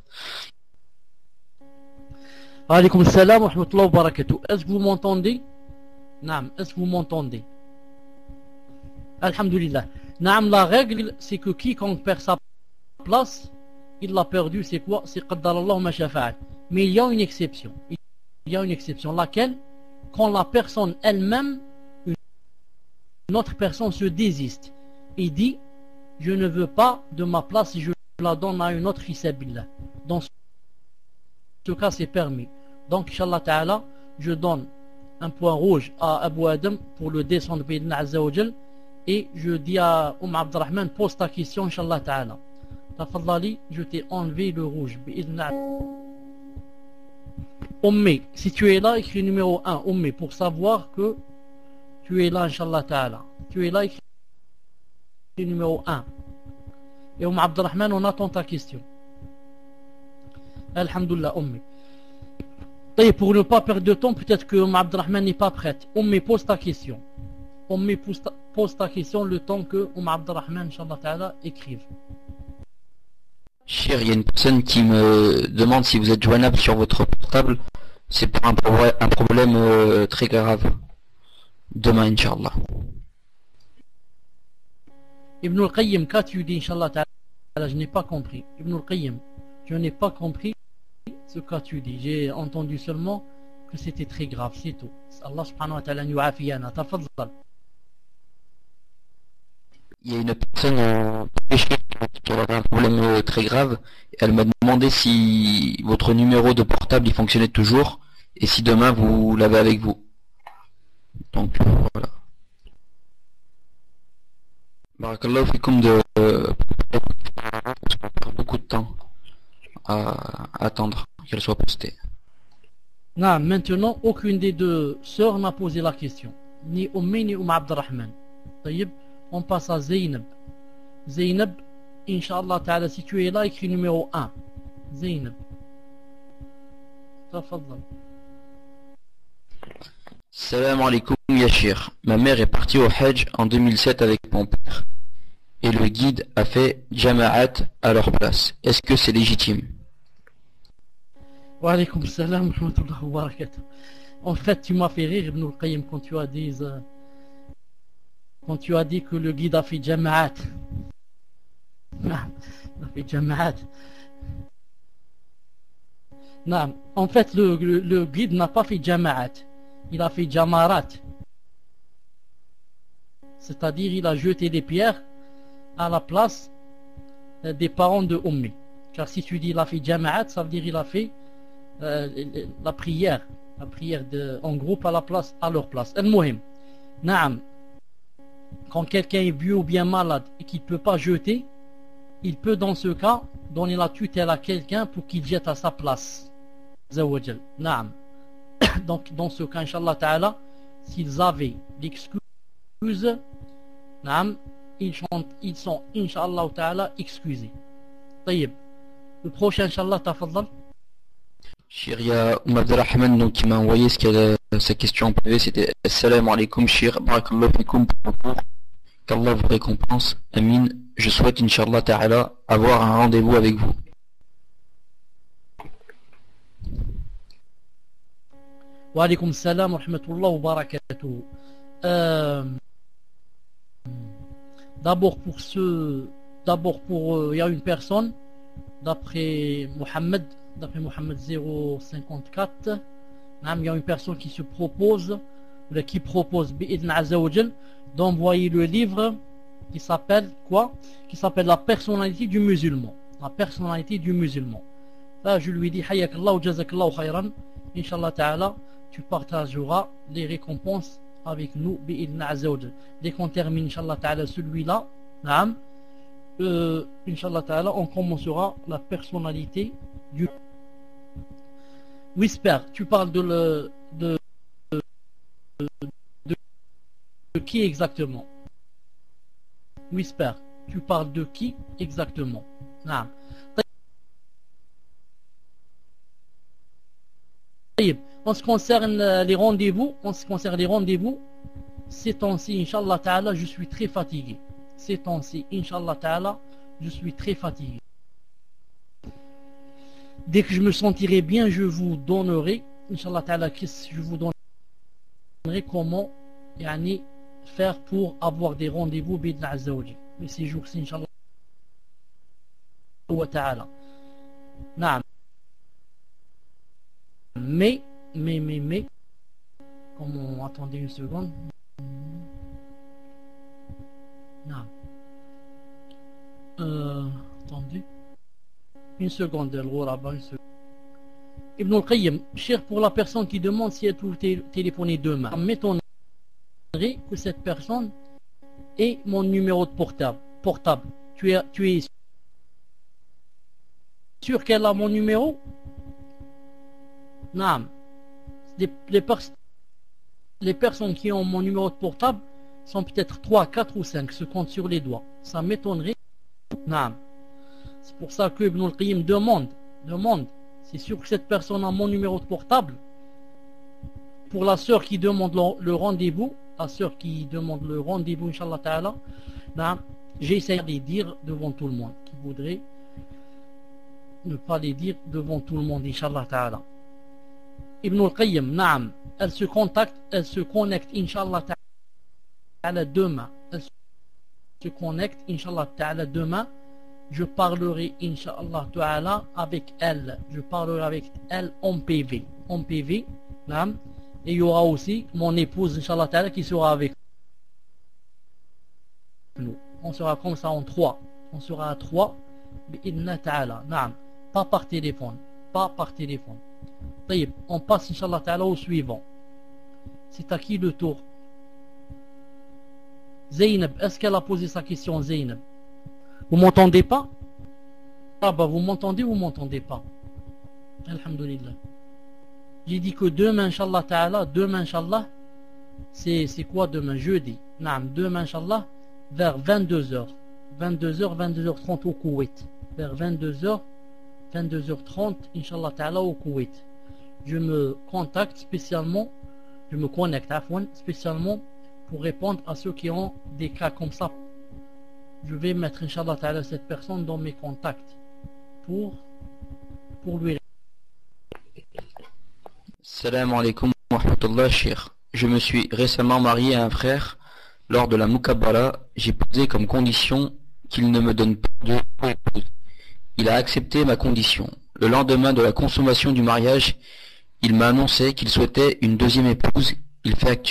A: Alaykoum salam wa rahmatullahi wa barakatuh. Est-ce que vous m'entendez? Naam, est-ce que vous m'entendez? Alhamdulillah. Naam, la règle, c'est que quiconque perd sa place, il l'a perdu, c'est quoi? C'est qaddarallahu ma shafa'at. Mais il y a une exception. Il y a une exception, laquelle, quand la personne elle-même, une autre personne se désiste et dit, je ne veux pas de ma place, je la donne à une autre fissabillah. Dans ce cas, c'est permis. Donc, Inch'Allah Ta'ala, je donne un point rouge à Abu Adam pour le descendre B'idna Azza wa Jal, et je dis à Abdelrahman, pose ta question, Inch'Allah Ta'ala. Tafadali, je t'ai enlevé le rouge. B'idna Ummi, si tu es là, écris numéro 1, Ummi, pour savoir que tu es là, Inch'Allah Ta'ala. Tu es là, écris numéro 1. Et Abdelrahman, on attend ta question. Alhamdulillah, Ummi. Et pour ne pas perdre de temps, peut-être que Abdelrahman n'est pas prête. Ummi, pose ta question. Ummi, pose ta question le temps que Abdelrahman, Inch'Allah Ta'ala, écrive.
B: Cheikh, il y a une personne qui me demande si vous êtes joignable sur votre portable. C'est pour un problème très grave. Demain, Inch'Allah.
A: Ibn al-Qayyim, qu'as-tu dit, Inch'Allah Ta'ala? Je n'ai pas compris. Ibn al-Qayyim, je n'ai pas compris ce qu'as-tu dit. J'ai entendu seulement que c'était très grave, c'est tout. Allah subhanahu wa ta'ala yu'afiyana. Tafaddal.
B: Il y a une personne qui avait un problème très grave. Elle m'a demandé si votre numéro de portable il fonctionnait toujours et si demain vous l'avez avec vous. Donc voilà. Barakallahu fikum de beaucoup de temps à attendre qu'elle soit postée.
A: Non, maintenant, aucune des deux sœurs n'a posé la question. Ni Ummi ni Abdelrahman. On passe à Zainab. Zainab, Inch'Allah Ta'ala, si tu es là, écris numéro 1. Zainab. Tafaddal.
B: Salam alaikum ya Cheikh. Ma mère est partie au Hajj en 2007 avec mon père. Et le guide a fait Jama'at à leur place. Est-ce que c'est légitime?
A: Wa alaykoum salam wa rahmatullahi wa barakatuh. En fait, tu m'as fait rire, Ibn al-Qayyim, quand tu as dit que le guide a fait Jama'at. Il a fait Jama'at. Non, en fait, le guide n'a pas fait Jama'at. Il a fait Jamarat. C'est-à-dire, il a jeté des pierres à la place des parents de Ummi. Car si tu dis il a fait Jama'at, ça veut dire il a fait la prière en groupe à leur place. Al-Muhim. Naam. Quand quelqu'un est vieux ou bien malade et qu'il ne peut pas jeter, il peut dans ce cas donner la tutelle à quelqu'un pour qu'il jette à sa place. Zawajal. Naam. Donc dans ce cas, Inch'Allah Ta'ala, s'ils avaient l'excuse, naam, ils sont Inch'Allah Ta'ala excusés. طيب. Le prochain, Inch'Allah, tafaddal.
B: Shir, il y a Abdelrahman donc, qui m'a envoyé sa question en privé, c'était Assalamu alaikum Shir, barakallahu fikum pour le cours, qu'Allah vous récompense, Amin. Je souhaite, Inch'Allah Ta'ala, avoir un rendez-vous avec vous.
A: Wa alaykum salam wa rahmatullah wa barakatuh. D'abord il y a une personne, d'après Mohammed 054, il y a une personne qui propose bi'idn azza wa jal, d'envoyer le livre qui s'appelle quoi? Qui s'appelle La personnalité du musulman. La personnalité du musulman. Là, je lui dis hayakallah wa jazakallahu khayran. Inch'Allah ta'ala, tu partageras les récompenses avec nous bi'idn azza wa jal. Dès qu'on termine Inch'Allah ta'ala celui-là, Inch'Allah ta'ala, on commencera la personnalité du Whisper. Tu parles de qui exactement? Whisper, tu parles de qui exactement? En ce qui concerne les rendez-vous, ces temps-ci, Inch'Allah ta'ala, je suis très fatigué. Ces temps-ci, Inch'Allah ta'ala, je suis très fatigué. Dès que je me sentirai bien, je vous donnerai, Inch'Allah ta'ala, je vous donnerai comment faire pour avoir des rendez-vous bidna azza wa jal. Mais ces jours-ci, Inch'Allah wa ta'ala. Naam. Mais, comment, attendez une seconde. Naam. Attendez. Une seconde, une seconde. Ibn al-Qayyim, cher, pour la personne qui demande si elle peut téléphoner demain, m'étonnerait que cette personne ait mon numéro de portable. Tu es sûr qu'elle a mon numéro? Non. Les personnes qui ont mon numéro de portable sont peut-être 3, 4 ou 5, se comptent sur les doigts. Ça m'étonnerait. Non. C'est pour ça que Ibn al-Qayyim demande, c'est sûr que cette personne a mon numéro de portable. Pour la sœur qui demande le rendez-vous, Inch'Allah ta'ala, j'ai essayé de les dire devant tout le monde, qui voudrait ne pas les dire devant tout le monde, Inch'Allah ta'ala. Ibn al-Qayyim, naam, elle se connecte, Inch'Allah ta'ala, demain. Elle se connecte, Inch'Allah ta'ala, demain. Je parlerai, Inch'Allah ta'ala, avec elle. Je parlerai avec elle en PV. En PV, naam. Et il y aura aussi mon épouse, Inch'Allah ta'ala, qui sera avec nous. On sera comme ça en 3. On sera à 3. Bi'idna ta'ala, naam. Pas par téléphone. طيب, on passe, Inch'Allah ta'ala, au suivant. C'est à qui le tour? Zainab, est-ce qu'elle a posé sa question, Zainab? Vous m'entendez pas? Ah bah, vous m'entendez ou vous m'entendez pas? Alhamdulillah. J'ai dit que demain, Inch'Allah ta'ala, c'est quoi demain? Jeudi. Naam, demain, Inch'Allah, vers 22h. 22h30 au Koweït. Vers 22h30, Inch'Allah ta'ala, au Koweït. Je me connecte spécialement pour répondre à ceux qui ont des cas comme ça. Je vais mettre, Inch'Allah ta'ala, cette personne dans mes contacts pour lui.
B: Salam alaikum wa rahmatullah, Shir. Je me suis récemment marié à un frère. Lors de la Mukabbala, j'ai posé comme condition qu'il ne me donne pas de épouse. Il a accepté ma condition. Le lendemain de la consommation du mariage, il m'a annoncé qu'il souhaitait une deuxième épouse. Il fait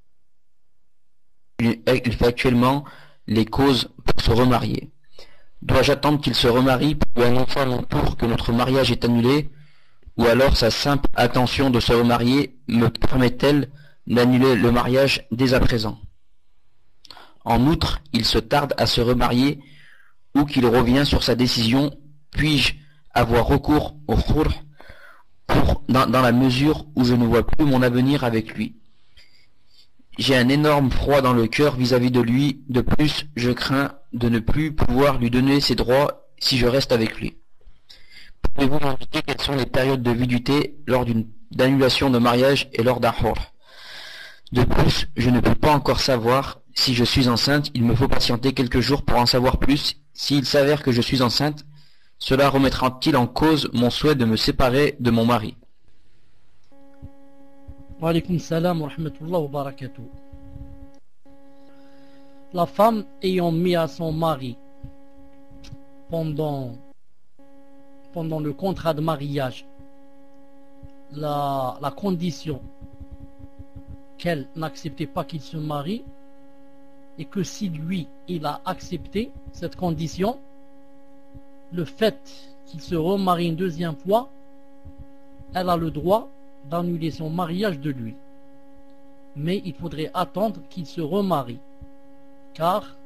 B: actuellement les causes pour se remarier. Dois-je attendre qu'il se remarie pour lui annoncer à mon tour que notre mariage est annulé, ou alors sa simple intention de se remarier me permet-elle d'annuler le mariage dès à présent? En outre, il se tarde à se remarier ou qu'il revient sur sa décision. Puis-je avoir recours au khur dans la mesure où je ne vois plus mon avenir avec lui? J'ai un énorme froid dans le cœur vis-à-vis de lui. De plus, je crains de ne plus pouvoir lui donner ses droits si je reste avec lui. Pouvez-vous m'indiquer quelles sont les périodes de viduité lors d'une annulation de mariage et lors d'un khur? De plus, je ne peux pas encore savoir si je suis enceinte. Il me faut patienter quelques jours pour en savoir plus. S'il s'avère que je suis enceinte, cela remettra-t-il en cause mon souhait de me séparer de mon mari?
A: Wa alaykoum salam wa rahmatullah wa barakatuh. La femme ayant mis à son mari pendant le contrat de mariage la condition qu'elle n'acceptait pas qu'il se marie, et que si lui il a accepté cette condition, le fait qu'il se remarie une deuxième fois, elle a le droit d'annuler son mariage de lui. Mais il faudrait attendre qu'il se remarie, car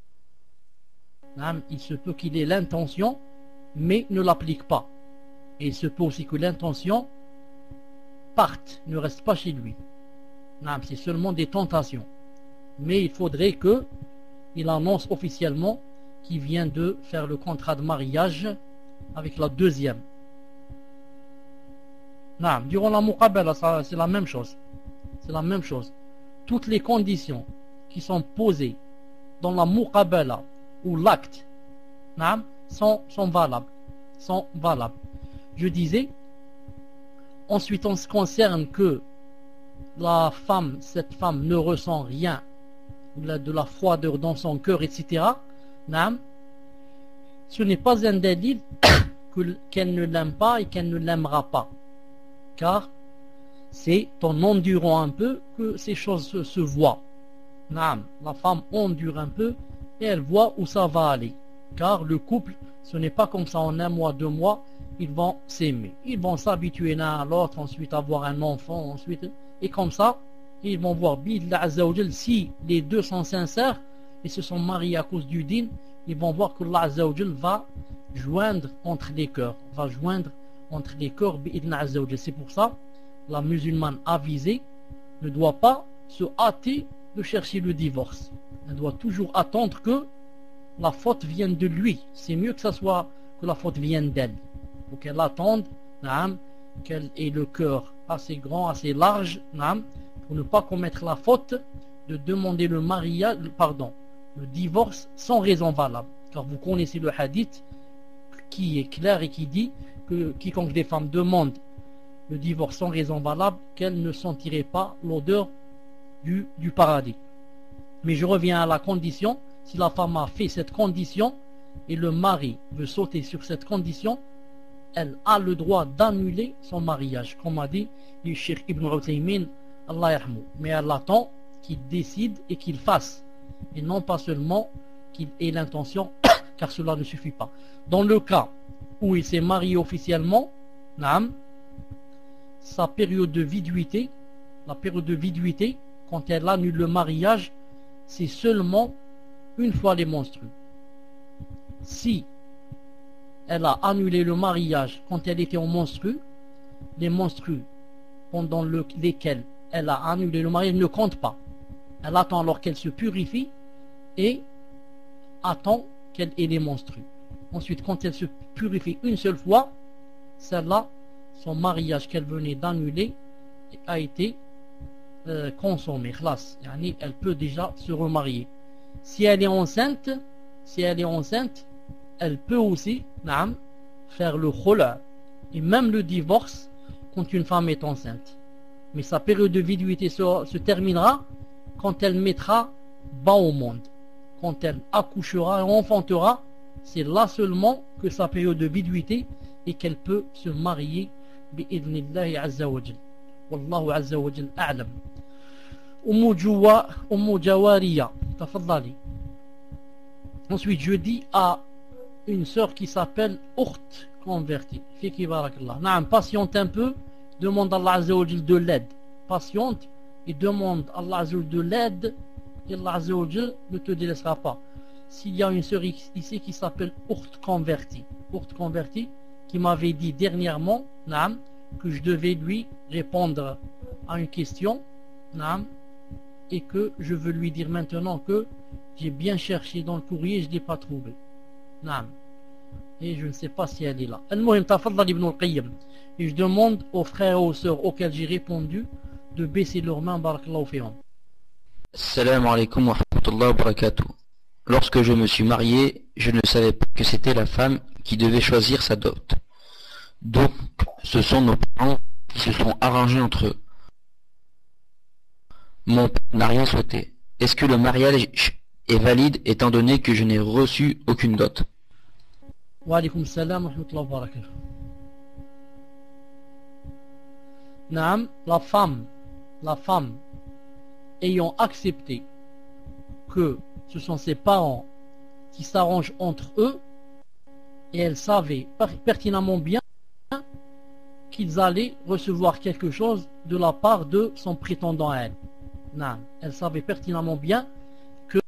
A: il se peut qu'il ait l'intention mais ne l'applique pas, et il se peut aussi que l'intention parte, ne reste pas chez lui. C'est seulement des tentations, mais il faudrait qu'il annonce officiellement qu'il vient de faire le contrat de mariage avec la deuxième. Durant la muqabala, c'est la même chose. C'est la même chose. Toutes les conditions qui sont posées dans la muqabala ou l'acte sont valables. Je disais, ensuite en ce qui concerne que cette femme ne ressent rien, de la froideur dans son cœur, etc. Ce n'est pas un délit qu'elle ne l'aime pas et qu'elle ne l'aimera pas, car c'est en endurant un peu que ces choses se voient. La femme endure un peu et elle voit où ça va aller, car le couple, ce n'est pas comme ça en un mois, 2 mois, ils vont s'aimer, ils vont s'habituer l'un à l'autre, ensuite avoir un enfant, ensuite, et comme ça ils vont voir bi'idhnillah azza wa jal, si les deux sont sincères et se sont mariés à cause du din, ils vont voir que Allah azza wa jal va joindre entre les cœurs, bi'idhnillah azza wa jal. C'est pour ça la musulmane avisée ne doit pas se hâter de chercher le divorce. Elle doit toujours attendre que la faute vienne de lui. C'est mieux que la faute vienne d'elle. Faut qu'elle attende qu'elle ait le cœur assez grand, assez large, pour ne pas commettre la faute de demander le divorce sans raison valable. Car vous connaissez le hadith qui est clair et qui dit que quiconque des femmes demande le divorce sans raison valable, qu'elle ne sentirait pas l'odeur du paradis. Mais je reviens à la condition. Si la femme a fait cette condition et le mari veut sauter sur cette condition, elle a le droit d'annuler son mariage, comme a dit le Cheikh Ibn Uthaymin, Allah yarhamou. Mais elle attend qu'il décide et qu'il fasse, et non pas seulement qu'il ait l'intention, car cela ne suffit pas. Dans le cas où il s'est marié officiellement, sa période de viduité, quand elle annule le mariage, c'est seulement une fois les menstrues. Si elle a annulé le mariage quand elle était en menstrue, les menstrues pendant lesquelles elle a annulé le mariage ne comptent pas. Elle attend alors qu'elle se purifie et attend qu'elle ait les menstrues. Ensuite, quand elle se purifie une seule fois, celle-là, son mariage qu'elle venait d'annuler a été consommé. Elle peut déjà se remarier. Si elle est enceinte, elle peut aussi faire le khula et même le divorce quand une femme est enceinte. Mais sa période de viduité se terminera quand elle mettra bas au monde. quand elle accouchera et enfantera, c'est là seulement que sa période de viduité et qu'elle peut se marier bi'idhnillahi azza wa jal. Wallahu azza wa jal a'lam. Umm Jawariya, tafaddali. Ensuite, je dis à une sœur qui s'appelle Ukht convertie. Fiki barakallah. Naam, patiente un peu, demande à Allah azza wa jal de l'aide. Patiente et demande à Allah azza wa jal de l'aide et Allah azza wa jal ne te délaissera pas. S'il y a une sœur ici qui s'appelle Ukht convertie, qui m'avait dit dernièrement, naam, que je devais lui répondre à une question, naam, et que je veux lui dire maintenant que j'ai bien cherché dans le courrier et je ne l'ai pas trouvé. Naam. Et je ne sais pas si elle est là. Al-Muhim, tafaddal ibn al-Qayyim. Et je demande aux frères et aux sœurs auxquels j'ai répondu de baisser leurs mains, barakallahu fihum.
B: Salam alaikum wa rahmatullahi wa barakatuh. Lorsque je me suis marié, je ne savais pas que c'était la femme qui devait choisir sa dot. Donc, ce sont nos parents qui se sont arrangés entre eux. Mon père n'a rien souhaité. Est-ce que le mariage est valide étant donné que je n'ai reçu aucune dot?
A: Wa alaykum salam wa rahmatullahi wa barakatuh. Naam, la femme ayant accepté que ce sont ses parents qui s'arrangent entre eux, et elle savait pertinemment bien qu'ils allaient recevoir quelque chose de la part de son prétendant à elle. Non, elle savait pertinemment bien que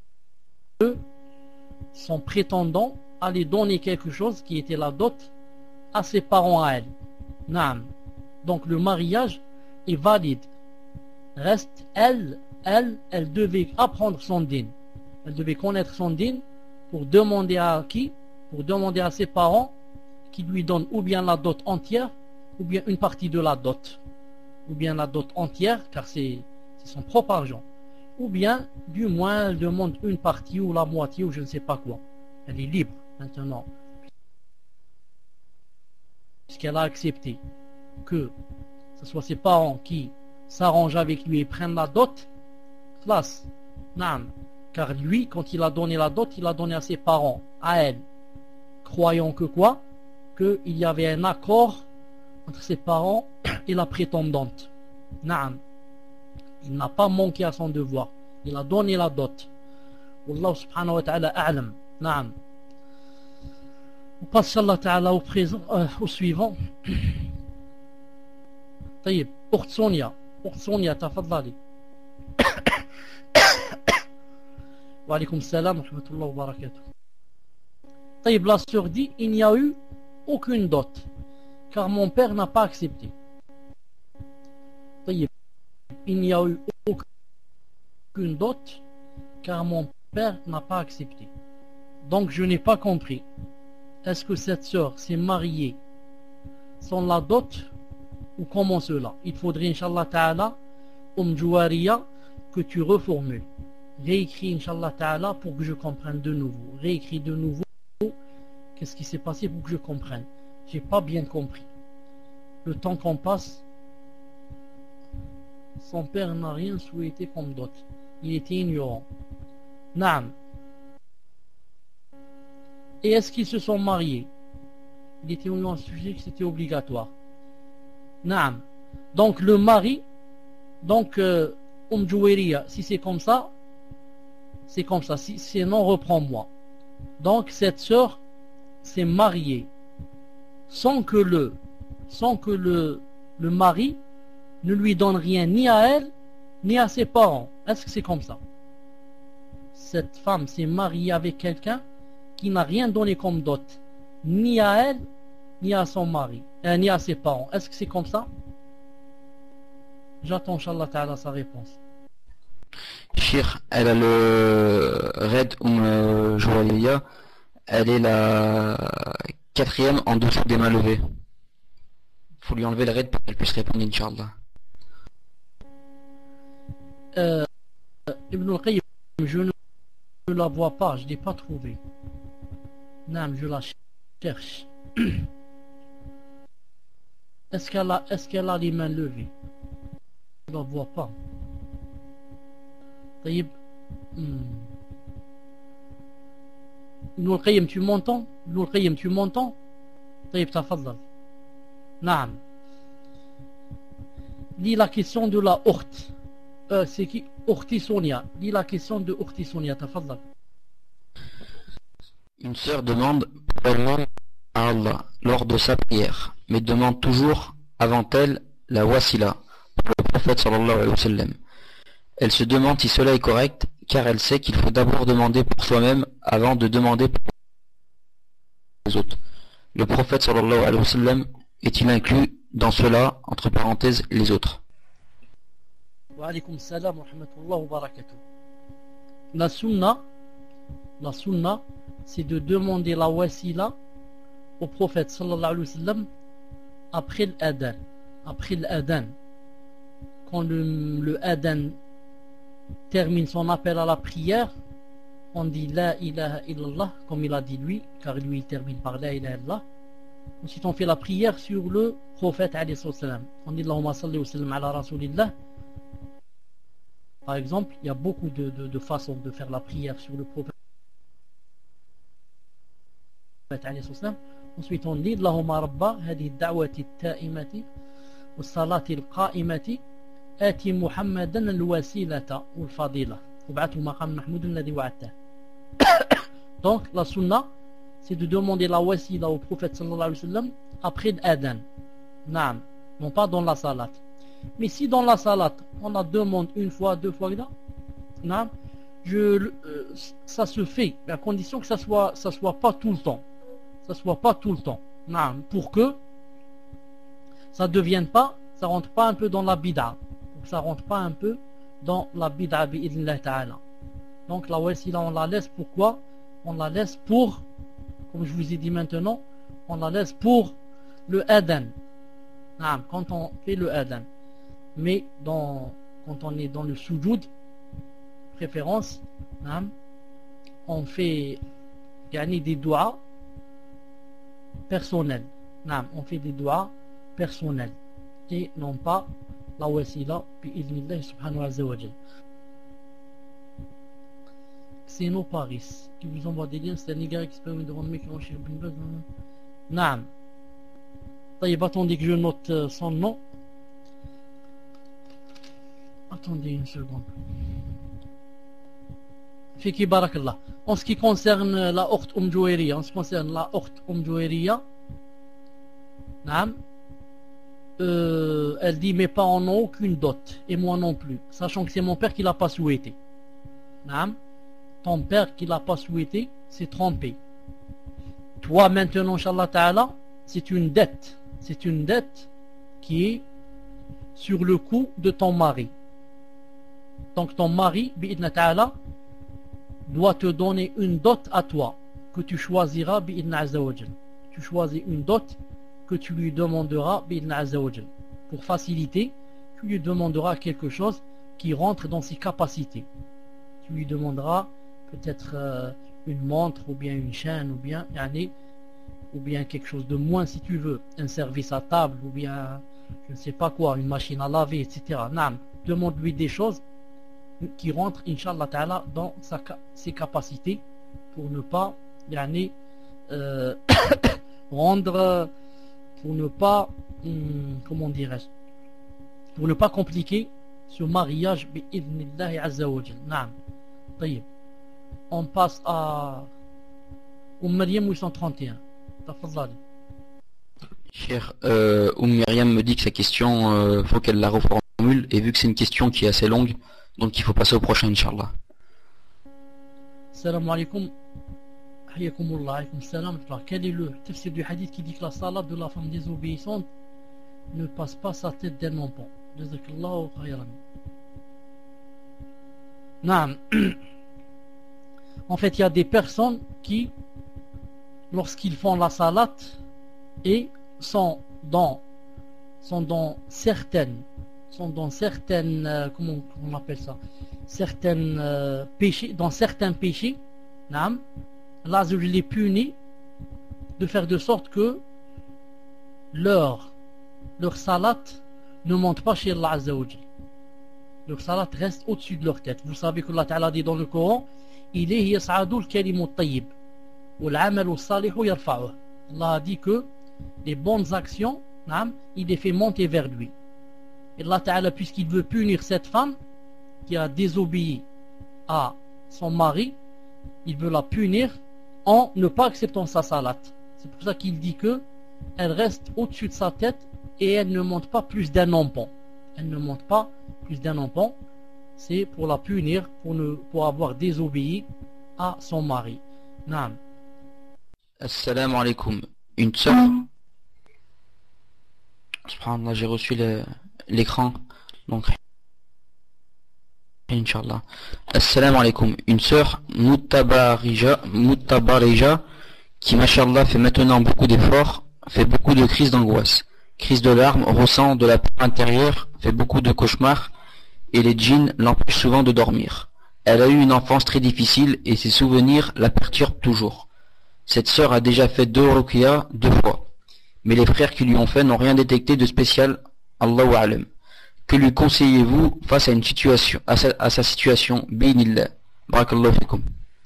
A: son prétendant allait donner quelque chose qui était la dot à ses parents à elle. Non. Donc le mariage est valide. Reste elle devait apprendre son din. Elle devait connaître son din pour demander à qui? Pour demander à ses parents qui lui donnent ou bien la dot entière ou bien une partie de la dot. Ou bien la dot entière car c'est son propre argent. Ou bien du moins elle demande une partie ou la moitié ou je ne sais pas quoi. Elle est libre maintenant. Puisqu'elle a accepté que ce soit ses parents qui s'arrangent avec lui et prennent la dot, classe. Naam. Car lui, quand il a donné la dot, il a donné à ses parents, à elle, croyant que quoi? Qu'il y avait un accord entre ses parents et la prétendante. Naam. Il n'a pas manqué à son devoir. Il a donné la dot. Wallahu subhanahu wa ta'ala a'lam. Naam. On passe, Inch'Allah ta'ala, au suivant. طيب أخت سونيا تفضلي. وعليكم السلام ورحمة الله وبركاته. طيب, la sœur dit, il n'y a eu aucune dot car mon père n'a pas accepté. طيب, il n'y a eu aucune dot car mon père n'a pas accepté. Donc je n'ai pas compris. Est-ce que cette sœur s'est mariée sans la dot ou comment cela? Il faudrait, Inch'Allah ta'ala, Jawariya, que tu reformules. Réécris, Inch'Allah ta'ala, pour que je comprenne de nouveau. Réécris de nouveau. Qu'est-ce qui s'est passé pour que je comprenne? J'ai pas bien compris. Le temps qu'on passe, son père n'a rien souhaité comme dot. Il était ignorant. Naam. Et est-ce qu'ils se sont mariés? Il était ignorant à ce sujet que c'était obligatoire. Naam. Donc le mari, donc Jawariya, si c'est comme ça, c'est comme ça. Si sinon, reprends-moi. Donc cette sœur s'est mariée sans que le mari ne lui donne rien ni à elle ni à ses parents. Est-ce que c'est comme ça? Cette femme s'est mariée avec quelqu'un qui n'a rien donné comme dot, ni à elle ni à son mari, ni à ses parents. Est-ce que c'est comme ça? J'attends, Inch'Allah ta'ala, sa réponse.
B: Shir, elle a le Red Jawariya, elle est la 4e en dessous des mains levées. Faut lui enlever le Red pour qu'elle puisse répondre, Inch'Allah.
A: Ibn al-Qayyim, je ne la vois pas, je ne l'ai pas trouvée. Non, je la cherche. Est-ce qu'elle a les mains levées? Je ne la vois pas. طيب. Ibn al-Qayyim, tu m'entends? Ibn al-Qayyim, tu m'entends? طيب تفضل. نعم. Lis la question de la Ourt. C'est qui? Ourti Sonia. Lis la question de Ourti Sonia, تفضل.
B: Une sœur demande pour elle-même à Allah lors de sa prière, mais demande toujours avant elle la wasila pour le prophète sallallahu alayhi wa sallam. Elle se demande si cela est correct, car elle sait qu'il faut d'abord demander pour soi-même avant de demander pour les autres. Le prophète sallallahu alayhi wa sallam est-il inclus dans cela, entre parenthèses, les autres?
A: Wa alaykoum salam wa rahmatullahi wa barakatuh. La sunna, c'est de demander la wasila au prophète sallallahu alayhi wa sallam après l'adhan. Après l'adhan. Quand le adhan termine son appel à la prière, on dit la ilaha illallah, comme il a dit lui, car lui il termine par la ilaha illallah. Ensuite on fait la prière sur le prophète alayhi salam. On dit Allahumma salli wa sallam ala rasulillah. Par exemple, il y a beaucoup de façons de faire la prière sur le prophète alayhi salam. Ensuite on dit Allahumma rabba hadihi da'wati ta'imati wa salati al-qa'imati آتي محمدا الوسيلة والفضيلة وابعثه مقام محمود الذي وعدته. Donc la sunna, c'est de demander la wasila au prophète sallallahu alayhi wa sallam après l'adhan. Naam, non pas dans la salat. Mais si dans la salat on la demande une fois, deux fois, naam, ça se fait à condition que ça soit pas tout le temps. Ça soit pas tout le temps. Naam, pour que ça devienne pas, ça rentre pas un peu dans la bid'a. Ça rentre pas un peu dans la bid'a bi'idhnillah ta'ala. Donc la wasila on la laisse pourquoi? On la laisse pour, comme je vous ai dit maintenant, on la laisse pour le adhan. Quand on fait le adhan. Mais quand on est dans le sujoud, préférence, on fait gagner des doigts personnels. On fait des doigts personnels et non pas la wasila bi'idhnillah subhanahu wa ta'ala. C'est nos Paris qui vous envoie des liens, c'est un nigérian qui se permet de rendre mécréant chez Ibn Baz. Naam. Attendez que je note son nom. Attendez une seconde. Fiki barakallah. En ce qui concerne la Ourt Jouheriya, Naam. Elle dit mes parents n'ont aucune dot et moi non plus, sachant que c'est mon père qui l'a pas souhaité. Naam. Ton père qui l'a pas souhaité s'est trompé. Toi maintenant, Inch'Allah Ta'ala, c'est une dette qui est sur le cou de ton mari. Donc ton mari, bi'idna Ta'ala, doit te donner une dot à toi que tu choisiras bi'idna Azzawajal. Tu choisis une dot que tu lui demanderas bi'idna Azzawajal. Pour faciliter, tu lui demanderas quelque chose qui rentre dans ses capacités. Tu lui demanderas peut-être une montre ou bien une chaîne ou bien quelque chose de moins si tu veux, un service à table ou bien je ne sais pas quoi, une machine à laver, etc. Demande-lui des choses qui rentrent, Inch'Allah Ta'ala, dans ses capacités pour ne pas rendre, pour ne pas, comment dirais-je, pour ne pas compliquer ce mariage bi'idhnillahi azza wa jal. Naam. طيب. On passe à Mariam 831. Tafadhali.
B: Cher Myriam me dit que sa question, faut qu'elle la reformule, et vu que c'est une question qui est assez longue, donc il faut passer au prochain, Inch'Allah.
A: Salam alaikum. Hayyakumullah, alaykum salam. Quel est le tafsir du hadith qui dit que la salat de la femme désobéissante ne passe pas sa tête d'un enfant? Jazakallahu khayran. Naam. En fait, il y a des personnes qui, lorsqu'ils font la salat, et sont dans certaines, comment on appelle ça, péchés, dans certains péchés, là je les punis de faire de sorte que leur salat ne monte pas chez Allah Azza wa Jal. Leur salat reste au-dessus de leur tête. Vous savez que Allah Ta'ala dit dans le Coran, ilayhi yas'adul kalimu tayyib. وَالْعَمَلُ الصَّالِحُ يَرْفَعُهُ. Allah a dit que les bonnes actions, il les fait monter vers lui. Et Allah Ta'ala, puisqu'il veut punir cette femme qui a désobéi à son mari, il veut la punir en ne pas acceptant sa salat. C'est pour ça qu'il dit que elle reste au-dessus de sa tête et elle ne monte pas plus d'un empan. Elle ne monte pas plus d'un empan. C'est pour la punir, pour avoir désobéi à son mari. Naam.
B: Assalamu alaikum. Une sœur. Subhanallah, j'ai reçu l'écran. Donc, Inch'Allah. Assalamu alaikum. Une sœur, Muttabarija, qui, mashallah, fait maintenant beaucoup d'efforts, fait beaucoup de crises d'angoisse, crises de larmes, ressent de la peur intérieure, fait beaucoup de cauchemars, et les djinns l'empêchent souvent de dormir. Elle a eu une enfance très difficile et ses souvenirs la perturbent toujours. Cette sœur a déjà fait 2 ruqya 2 fois, mais les frères qui lui ont fait n'ont rien détecté de spécial. Allahu a'lam. Que lui conseillez-vous face à une situation, à sa situation? Bi'inillah. Barakallahu fikum.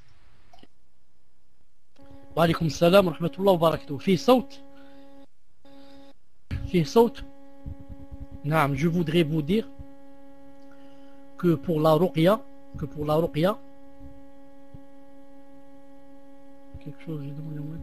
A: Wa alaykum salam wa rahmatullah wa barakatuh. Fi saut. Naam, je voudrais vous dire que pour la ruqya, quelque chose, j'ai demandé moi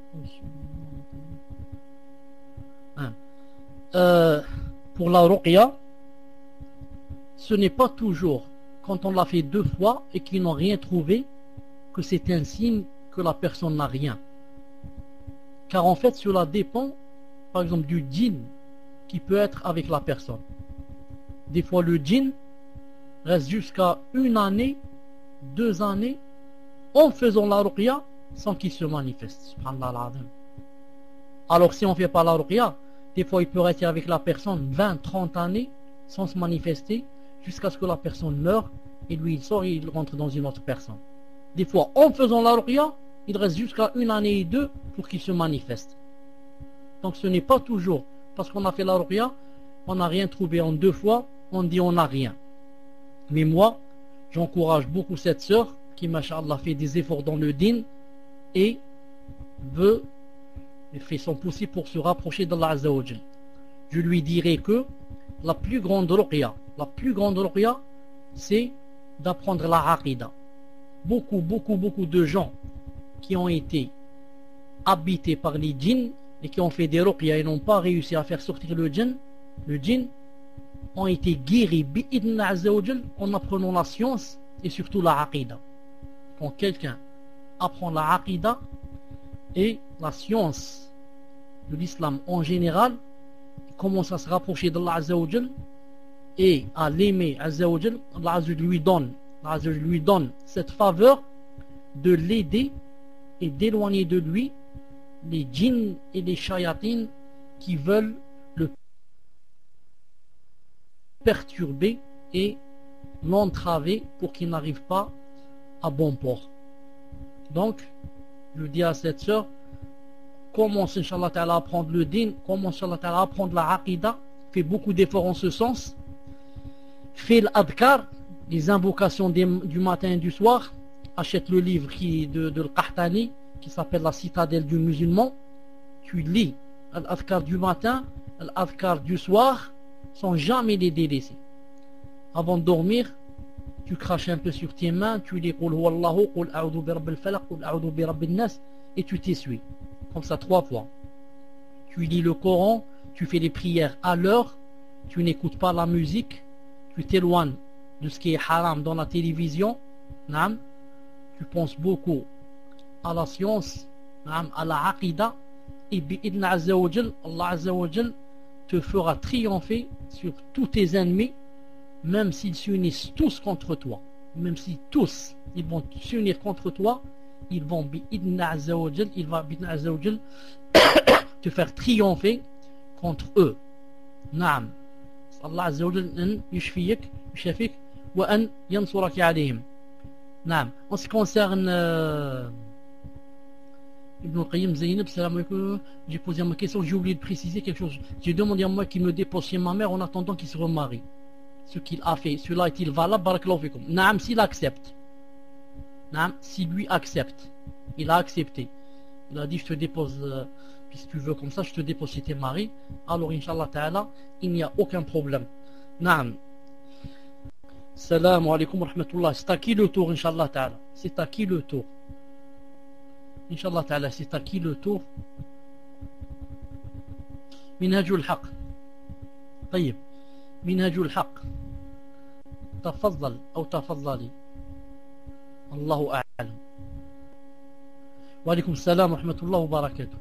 A: pour la ruqya, ce n'est pas toujours quand on l'a fait 2 fois et qu'ils n'ont rien trouvé que c'est un signe que la personne n'a rien. Car en fait cela dépend par exemple du djinn qui peut être avec la personne. Des fois le djinn reste jusqu'à 1 année, 2 années en faisant la ruqya sans qu'il se manifeste. Subhanallah al-azim. Alors si on ne fait pas la ruqya, des fois il peut rester avec la personne 20, 30 années sans se manifester jusqu'à ce que la personne meure et lui il sort et il rentre dans une autre personne. Des fois en faisant la ruqya, il reste jusqu'à 1 année et 2 pour qu'il se manifeste. Donc ce n'est pas toujours parce qu'on a fait la ruqya, on n'a rien trouvé en 2 fois, on dit on n'a rien. Mais moi, j'encourage beaucoup cette sœur qui, mashallah, fait des efforts dans le din et fait son possible pour se rapprocher d'Allah Azza wa Jal. Je lui dirai que la plus grande ruqya, c'est d'apprendre la aqida. Beaucoup de gens qui ont été habités par les djinns et qui ont fait des ruqya et n'ont pas réussi à faire sortir le djinn ont été guéris bi'idn Azza wa Jal en apprenant la science et surtout la aqida. Quand quelqu'un apprend la aqida et la science de l'islam en général, il commence à se rapprocher d'Allah Azza wa Jal et à l'aimer Azza wa Jal, Allah Azza wa Jal lui donne cette faveur de l'aider et d'éloigner de lui les djinns et les shayatines qui veulent le perturber et l'entraver pour qu'il n'arrive pas à bon port. Donc, je dis à cette sœur, commence Inch'Allah Ta'ala à apprendre le din, commence Inch'Allah Ta'ala à apprendre la aqida, fais beaucoup d'efforts en ce sens, fais l'adkar, les invocations du matin et du soir, achète le livre de Al-Qahtani qui s'appelle La citadelle du musulman, tu lis l'adkar du matin, l'adkar du soir, sans jamais les délaisser. Avant de dormir, tu craches un peu sur tes mains, tu lis Qul huwallahu, Qul a'udhu bi rabbil falaq, Qul a'udhu bi rabbin nas, et tu t'essuies. Comme ça 3 fois. Tu lis le Coran, tu fais les prières à l'heure, tu n'écoutes pas la musique, tu t'éloignes de ce qui est haram dans la télévision, tu penses beaucoup à la science, à la aqida, et bi'idn Azza wa Jal, Allah Azza wa Jal te fera triompher sur tous tes ennemis, même s'ils s'unissent tous contre toi. Même si tous ils vont s'unir contre toi, ils vont bi'idn Azza wa Jal, il va bi'idn Azza wa Jal te faire triompher contre eux. Naam. Allah Azza wa Jal an yushfik wa an yansuraka alayhim. Naam. En ce qui concerne Ibn al-Qayyim Zaynab, j'ai posé ma question, j'ai oublié de préciser quelque chose. J'ai demandé à moi qu'il me dépose chez ma mère en attendant qu'il se remarie. Ce qu'il a fait, cela est-il valable? Barakallahu fikum. Naam, s'il accepte. Naam, si lui accepte. Il a accepté. Il a dit je te dépose, puisque tu veux comme ça, je te dépose chez tes maris. Alors Inch'Allah Ta'ala, il n'y a aucun problème. Naam. Salam alaikum wa rahmatullah. C'est à qui le tour Inch'Allah Ta'ala? C'est à qui le tour? Inch'Allah Ta'ala, c'est à qui le tour? منهج الحق. طيب منهج الحق. تفضل أو تفضلي. الله أعلم. وعليكم السلام ورحمة الله وبركاته.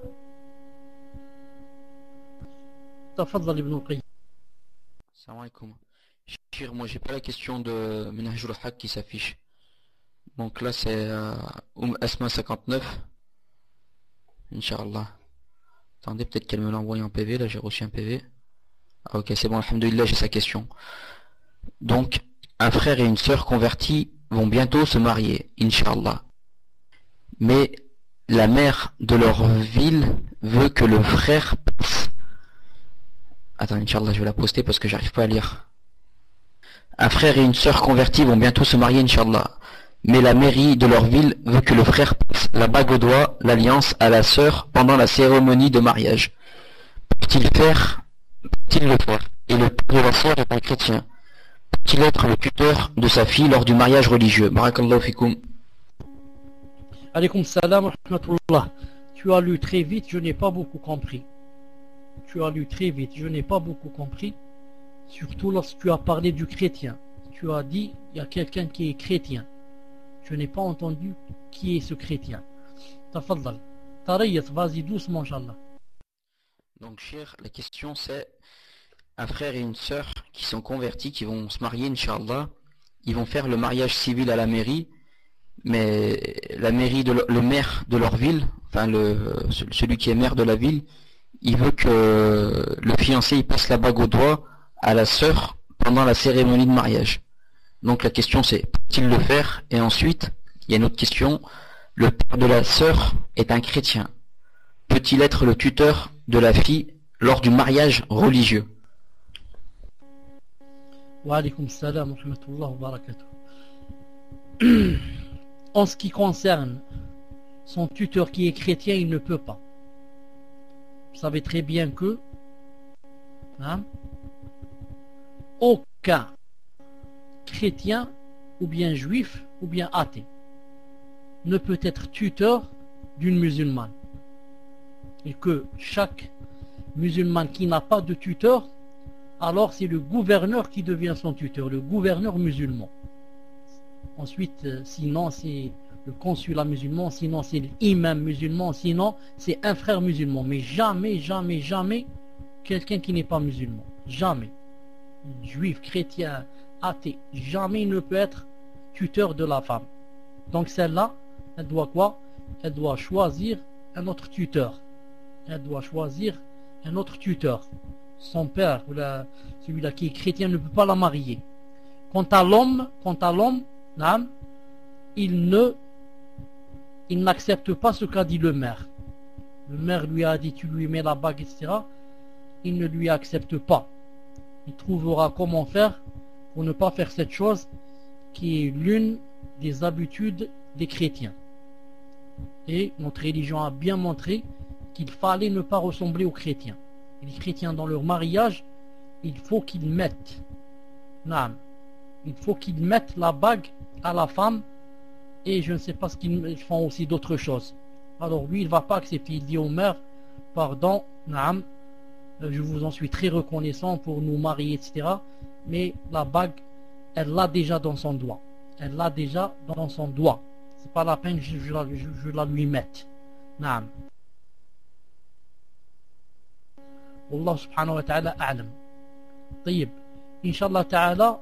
A: تفضل ابن القيم.
B: Salam alaikum. Chir, moi j'ai pas la question de Minhajul Haq qui s'affiche. Donc là c'est Asma 59. Inch'Allah. Attendez, peut-être qu'elle me l'a envoyé en PV, là j'ai reçu un PV. Ah ok, c'est bon, alhamdoulilah, j'ai sa question. Donc, un frère et une sœur convertis vont bientôt se marier, Inch'Allah. Mais la mère de leur ville veut que le frère passe. Attends, Inch'Allah, je vais la poster parce que j'arrive pas à lire. Un frère et une sœur convertis vont bientôt se marier, Inch'Allah. Mais la mairie de leur ville veut que le frère passe la bague au doigt, l'alliance à la sœur pendant la cérémonie de mariage. Peut-il le faire? Et le père de la sœur est un chrétien. Peut-il être le tuteur de sa fille lors du mariage religieux? Barakallahu fikoum.
A: Alaykoum salam wa rahmatullah. Tu as lu très vite, je n'ai pas beaucoup compris. Tu as lu très vite, je n'ai pas beaucoup compris. Surtout lorsque tu as parlé du chrétien. Tu as dit, il y a quelqu'un qui est chrétien. Je n'ai pas entendu qui est ce chrétien. Tafaddal. Tarayat, vas-y doucement, Inch'Allah.
B: Donc, cher, la question c'est un frère et une sœur qui sont convertis, qui vont se marier, Inch'Allah. Ils vont faire le mariage civil à la mairie, mais la mairie, le maire de leur ville, enfin celui qui est maire de la ville, il veut que le fiancé il passe la bague au doigt à la sœur pendant la cérémonie de mariage. Donc la question c'est, peut-il le faire? Et ensuite, il y a une autre question, le père de la sœur est un chrétien. Peut-il être le tuteur de la fille lors du mariage religieux?
A: Wa alaykoum salam wa rahmatullah wa barakatuh. En ce qui concerne son tuteur qui est chrétien, il ne peut pas. Vous savez très bien que aucun chrétien ou bien juif ou bien athée ne peut être tuteur d'une musulmane, et que chaque musulmane qui n'a pas de tuteur, alors c'est le gouverneur qui devient son tuteur, le gouverneur musulman. Ensuite, sinon c'est le consulat musulman, sinon c'est l'imam musulman, sinon c'est un frère musulman, mais jamais, jamais, jamais quelqu'un qui n'est pas musulman, jamais. Juif, chrétien, athée, jamais il ne peut être tuteur de la femme. Donc celle-là, elle doit quoi? Elle doit choisir un autre tuteur. Elle doit choisir un autre tuteur. Son père, ou celui-là qui est chrétien, ne peut pas la marier. Quant à l'homme, il n'accepte pas ce qu'a dit le maire. Le maire lui a dit, tu lui mets la bague, etc. Il ne lui accepte pas. Il trouvera comment faire pour ne pas faire cette chose qui est l'une des habitudes des chrétiens. Et notre religion a bien montré qu'il fallait ne pas ressembler aux chrétiens. Et les chrétiens dans leur mariage, il faut qu'ils mettent la bague à la femme, et je ne sais pas ce qu'ils font aussi d'autres choses. Alors lui, il ne va pas accepter. Il dit au maire, pardon, je vous en suis très reconnaissant pour nous marier, etc. Mais la bague, elle l'a déjà dans son doigt. Elle l'a déjà dans son doigt. C'est pas la peine que je la lui mette. Naam. Wallah subhanahu wa ta'ala a'lam. طيب. Inch'Allah ta'ala,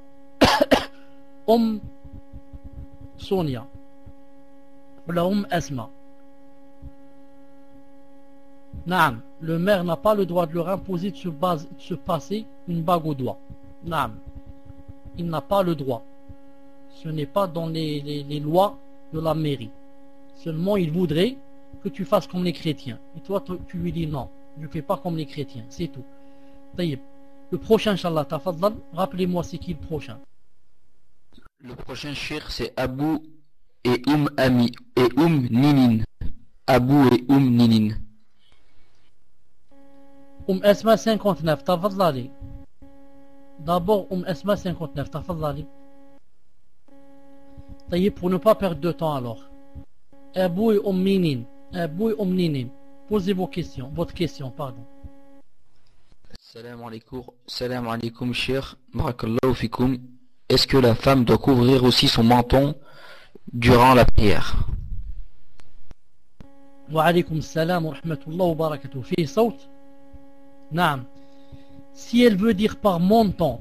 A: Sonia, ou la Asma. Naam, le maire n'a pas le droit de leur imposer de se passer une bague au doigt. Naam, il n'a pas le droit. Ce n'est pas dans les lois de la mairie. Seulement, il voudrait que tu fasses comme les chrétiens. Et toi, tu lui dis non, je ne fais pas comme les chrétiens, c'est tout. Taïb. Le prochain, Inch'Allah, tafaddal, rappelez-moi c'est qui le prochain.
B: Le prochain shir c'est Abou et Ami et Ninin. Abou et Ninin.
A: Esma 59, tafadlali. D'abord, Esma 59, tafadlali. Pour ne pas perdre de temps alors. Abou et Ninin. Abou et Ninin. Posez vos questions, votre question, pardon.
B: Salam alaikum, cher. Barakallahu fikoum. Est-ce que la femme doit couvrir aussi son menton durant la prière?
A: Wa alaykum salam wa rahmatullah wa barakatuh. Fi saut? Naam. Si elle veut dire par menton,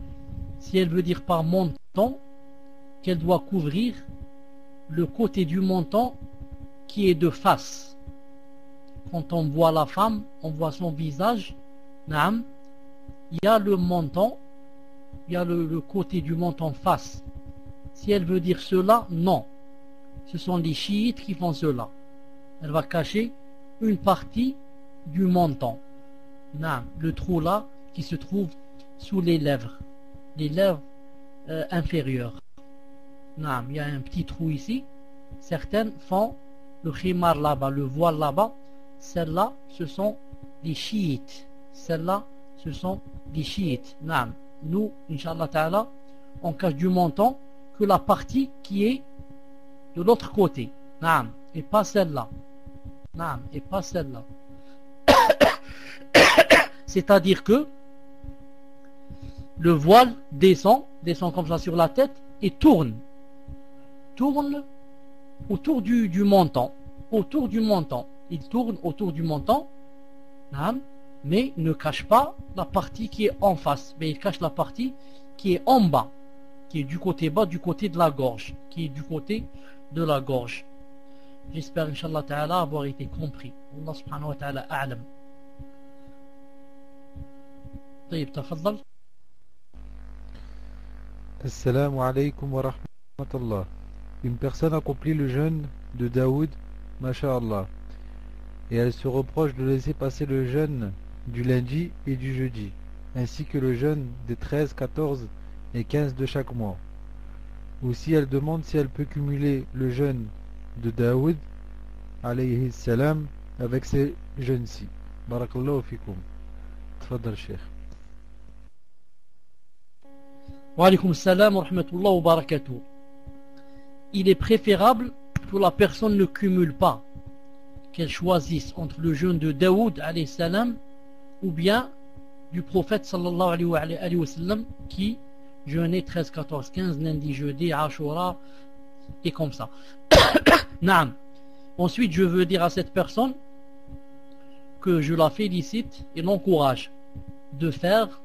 A: qu'elle doit couvrir le côté du menton qui est de face. Quand on voit la femme, on voit son visage. Naam. Il y a le menton, il y a le côté du menton face. Si elle veut dire cela, non. Ce sont les chiites qui font cela. Elle va cacher une partie du menton. Le trou là qui se trouve sous les lèvres inférieures. Il y a un petit trou ici. Certaines font le khimar là-bas, le voile là-bas. Celles-là, ce sont les chiites. Celles-là, ce sont des chiites. Nous, Inch'Allah Ta'ala, on cache du menton que la partie qui est de l'autre côté. Et pas celle-là. Et pas celle-là. C'est-à-dire que le voile descend comme ça sur la tête et tourne autour du menton. Autour du menton. Il tourne autour du menton. Mais ne cache pas la partie qui est en face, mais il cache la partie qui est en bas, qui est du côté bas, du côté de la gorge, J'espère, Inch'Allah Ta'ala, avoir été compris. Allah subhanahu wa ta'ala a'lam. طيب تفضل.
C: Assalamu alaikum wa rahmatullah. Une personne accomplit le jeûne de Daoud, masha'Allah, et elle se reproche de laisser passer le jeûne du lundi et du jeudi, ainsi que le jeûne des 13, 14 et 15 de chaque mois. Aussi elle demande si elle peut cumuler le jeûne de Daoud alayhi salam avec ces jeûnes-ci. Barakallahu fikum. Tfadal Cheikh.
A: Wa alaykum salam wa rahmatullah wa barakatuh. Il est préférable que la personne ne cumule pas, qu'elle choisisse entre le jeûne de Daoud alayhi salam ou bien du prophète sallallahu alayhi wa sallam qui jeûnait 13, 14, 15, lundi, jeudi, Ashura et comme ça. Ensuite, je veux dire à cette personne que je la félicite et l'encourage de faire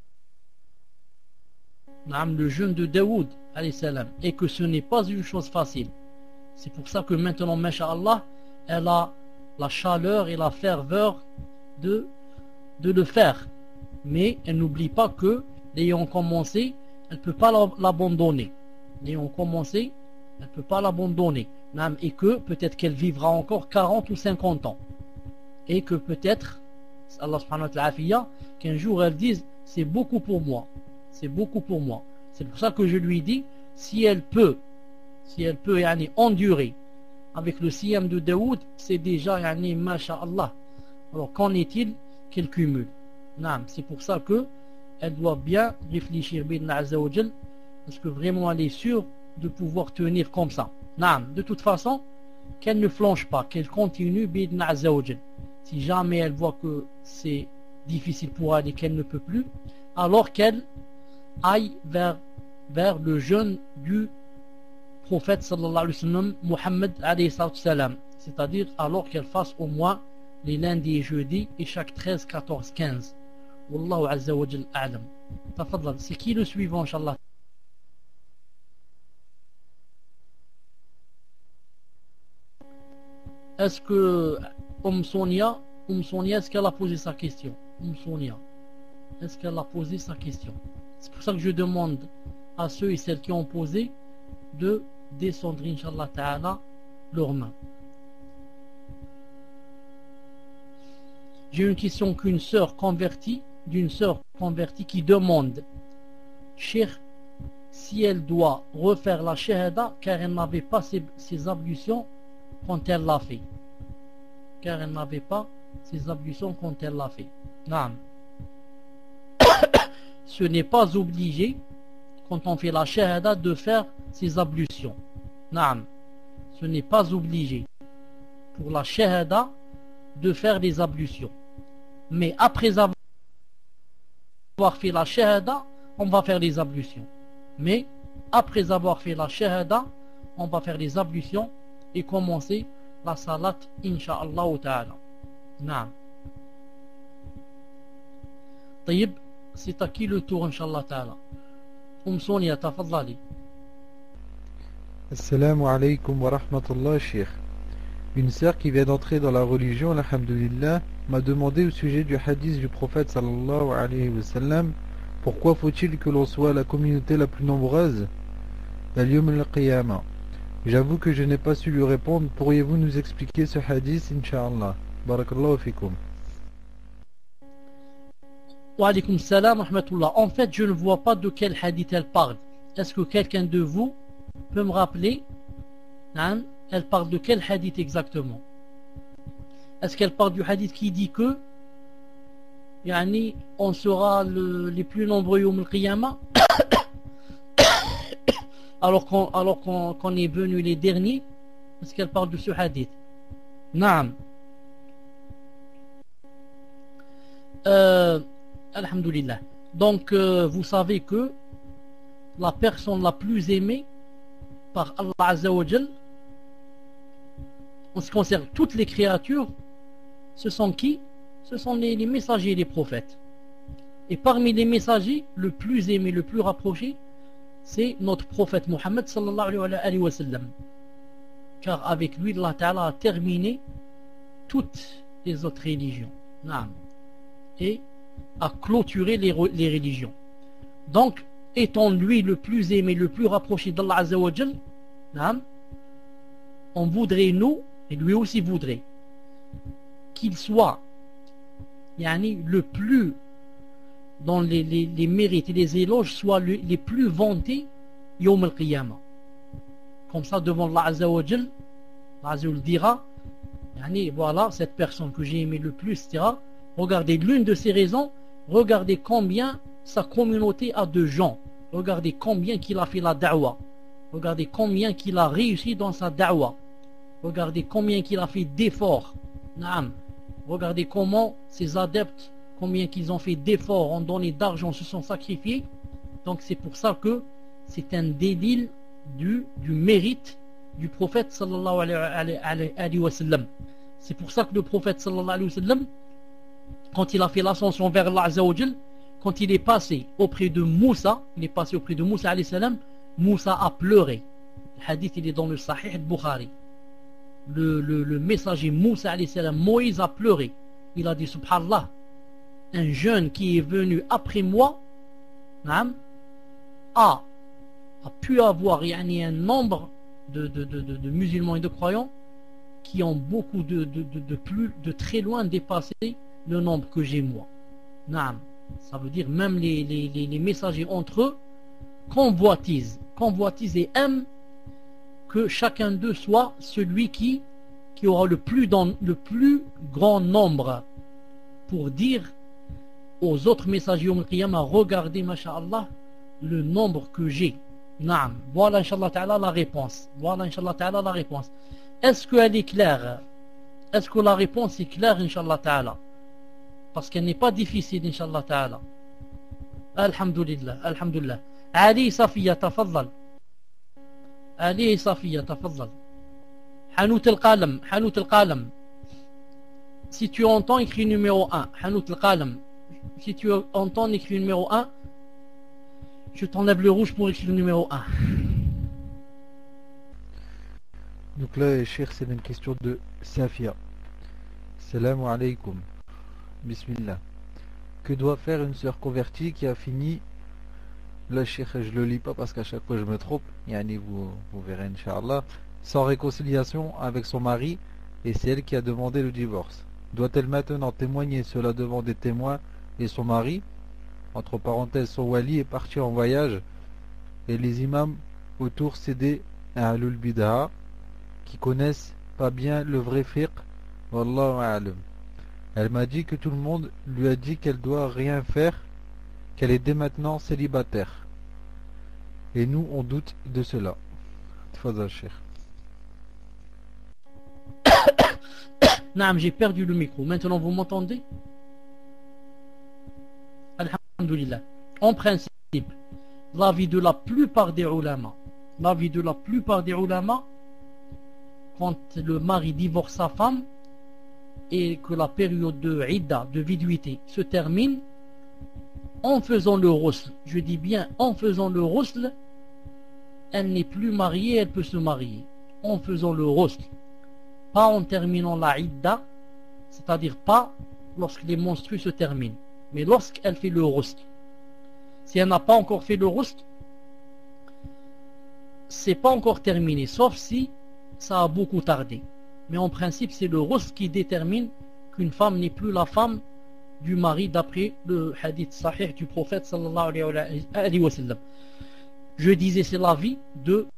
A: le jeûne de Daoud alayhi salam et que ce n'est pas une chose facile. C'est pour ça que maintenant, masha'Allah, elle a la chaleur et la ferveur de le faire. Mais elle n'oublie pas que, l'ayant commencé, elle ne peut pas l'abandonner. L'ayant commencé, elle ne peut pas l'abandonner. Et que peut-être qu'elle vivra encore 40 ou 50 ans. Et que peut-être, Allah subhanahu wa ta'ala, qu'un jour elle dise, c'est beaucoup pour moi. C'est beaucoup pour moi. C'est pour ça que je lui dis, si elle peut endurer avec le siyam de Daoud, c'est déjà masha'Allah. Alors qu'en est-il qu'elle cumule? C'est pour ça que elle doit bien réfléchir parce que vraiment elle est sûre de pouvoir tenir comme ça. De toute façon, qu'elle ne flanche pas, qu'elle continue si jamais elle voit que c'est difficile pour elle et qu'elle ne peut plus, alors qu'elle aille vers le jeûne du prophète sallallahu alayhi wa sallam, Muhammad alayhi salam, c'est-à-dire alors qu'elle fasse au moins les lundis et jeudis et chaque 13, 14, 15. Wallahu azza wa jal a'lam. Tafadlal, c'est qui le suivant, Inch'Allah? Est-ce que Sonia, est-ce qu'elle a posé sa question? Sonia, est-ce qu'elle a posé sa question? C'est pour ça que je demande à ceux et celles qui ont posé de descendre, Inch'Allah Ta'ala, leurs mains. J'ai une question d'une sœur convertie qui demande, Cheikh, si elle doit refaire la shahada car elle n'avait pas ses ablutions quand elle l'a fait. car elle n'avait pas ses ablutions quand elle l'a fait. Naam. Ce n'est pas obligé quand on fait la shahada de faire ses ablutions. Naam. Ce n'est pas obligé pour la shahada de faire des ablutions. Mais après avoir fait la shahada, on va faire des ablutions. Mais après avoir fait la shahada, on va faire des ablutions et commencer la salat, insha'Allah ta'ala. Naam. طيب, c'est à qui le tour, insha'Allah ta'ala? Sonia, tafadhali.
C: Assalamu alaikum wa rahmatullah, Cheikh. Une sœur qui vient d'entrer dans la religion, alhamdulillah, m'a demandé au sujet du hadith du prophète sallallahu alayhi wa sallam, pourquoi faut-il que l'on soit la communauté la plus nombreuse al-yawm al-qiyamah. J'avoue que je n'ai pas su lui répondre. Pourriez-vous nous expliquer ce hadith, incha'Allah? Barakallahu fikum.
A: Wa alaykum salam wa rahmatullah. En fait, je ne vois pas de quel hadith elle parle. Est-ce que quelqu'un de vous peut me rappeler, hein, elle parle de quel hadith exactement? Est-ce qu'elle parle du hadith qui dit que yani, on sera les plus nombreux au Qiyamah alors qu'on est venu les derniers? Est-ce qu'elle parle de ce hadith? Naam. Alhamdulillah. Donc vous savez que la personne la plus aimée par Allah Azza wa Jal en ce qui concerne toutes les créatures, ce sont qui? Ce sont les messagers et les prophètes. Et parmi les messagers, le plus aimé, le plus rapproché, c'est notre prophète Mohammed sallallahu alayhi wa sallam. Car avec lui, Allah Ta'ala a terminé toutes les autres religions. Naam. Et a clôturé les religions. Donc, étant lui le plus aimé, le plus rapproché d'Allah Azza wa Jal, naam, on voudrait, nous, et lui aussi voudrait, qu'il soit yani, le plus dans les mérites et les éloges, soit les plus vantés Yawm al-Qiyamah. Comme ça, devant Allah Azza wa Jal, Allah Azza wa Jal dira yani, voilà, cette personne que j'ai aimé le plus, etc. Regardez l'une de ces raisons, regardez combien sa communauté a de gens, regardez combien qu'il a fait la da'wa, regardez combien qu'il a réussi dans sa da'wa, regardez combien qu'il a fait d'efforts. Naam. Regardez comment ses adeptes, combien qu'ils ont fait d'efforts, ont donné d'argent, se sont sacrifiés. Donc c'est pour ça que c'est un délil du mérite du prophète sallallahu alayhi wa sallam. C'est pour ça que le prophète sallallahu alayhi wa sallam, quand il a fait l'ascension vers Allah Azza wa Jal, quand il est passé auprès de Moussa, alayhi salam, Moussa a pleuré. Le hadith il est dans le Sahih al-Bukhari. Le messager Moussa alayhi salam, Moïse a pleuré. Il a dit subhanallah, un jeune qui est venu après moi a pu avoir un nombre de musulmans et de croyants qui ont beaucoup de très loin dépassé le nombre que j'ai moi. Naam. Ça veut dire même les messagers entre eux convoitisent et aiment que chacun d'eux soit celui qui aura le plus grand nombre, pour dire aux autres messagers au Qiyamah, regardez masha'Allah le nombre que j'ai. Naam. Voilà inshallah ta'ala la réponse. Est-ce qu'elle est claire? Est-ce que la réponse est claire inshallah ta'ala? Parce qu'elle n'est pas difficile inshallah ta'ala. Alhamdulillah. Ali Safiya tafaddal. Hanout al-Qalam. Si tu entends, écrit numéro 1. Hanout al-Qalam. Si tu entends, écrit numéro 1. Je t'enlève le rouge pour écrire le numéro 1.
C: Donc là, Cheikh, c'est une question de Safia. Salam alaikum. Bismillah. Que doit faire une sœur convertie qui a fini... Là, Cheikh, je le lis pas parce qu'à chaque fois je me trompe. Yani, vous verrez, Inch'Allah. Sans réconciliation avec son mari, et c'est elle qui a demandé le divorce. Doit-elle maintenant témoigner cela devant des témoins et son mari? Entre parenthèses, son wali est parti en voyage et les imams autour cédaient à Ahlul Bid'a qui connaissent pas bien le vrai fiqh Wallahu a'lam. Elle m'a dit que tout le monde lui a dit qu'elle doit rien faire, qu'elle est dès maintenant célibataire. Et nous, on doute de cela. Tfadal, Cheikh.
A: Naam, j'ai perdu le micro. Maintenant, vous m'entendez? Alhamdulillah. En principe, l'avis de la plupart des ulama, quand le mari divorce sa femme et que la période de idda, de viduité, se termine, en faisant le ghusl, je dis bien en faisant le ghusl, elle n'est plus mariée, elle peut se marier. En faisant le ghusl, pas en terminant la idda, c'est-à-dire pas lorsque les menstrues se terminent, mais lorsqu'elle fait le ghusl. Si elle n'a pas encore fait le ghusl, c'est pas encore terminé, sauf si ça a beaucoup tardé. Mais en principe, c'est le ghusl qui détermine qu'une femme n'est plus la femme du mari d'après le hadith sahih du prophète sallallahu alayhi wa sallam. Je disais, c'est l'avis de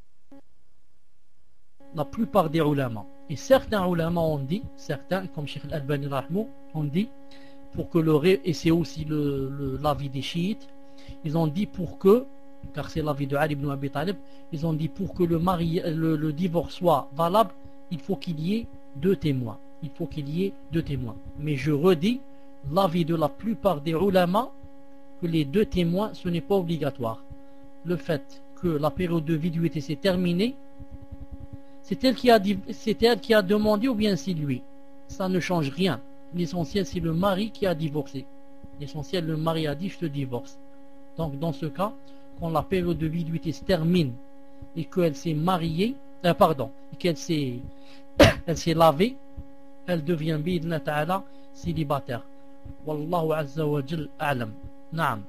A: la plupart des ulama. Et certains ulama ont dit, certains, comme Cheikh Al-Albani rahmou, ont dit, pour que et c'est aussi l'avis des chiites, ils ont dit pour que, car c'est l'avis de Ali ibn Abi Talib, ils ont dit pour que le divorce soit valable, il faut qu'il y ait deux témoins. Il faut qu'il y ait deux témoins. Mais je redis, l'avis de la plupart des ulama, que les deux témoins, ce n'est pas obligatoire. Le fait que la période de viduité s'est terminée, c'est elle qui a demandé ou bien c'est lui. Ça ne change rien. L'essentiel, c'est le mari qui a divorcé. L'essentiel, le mari a dit je te divorce. Donc dans ce cas, quand la période de viduité se termine et qu'elle s'est mariée, et qu'elle s'est lavée, elle devient bi'idhna ta'ala célibataire. Wallahu azza wa jal a'lam. Naam.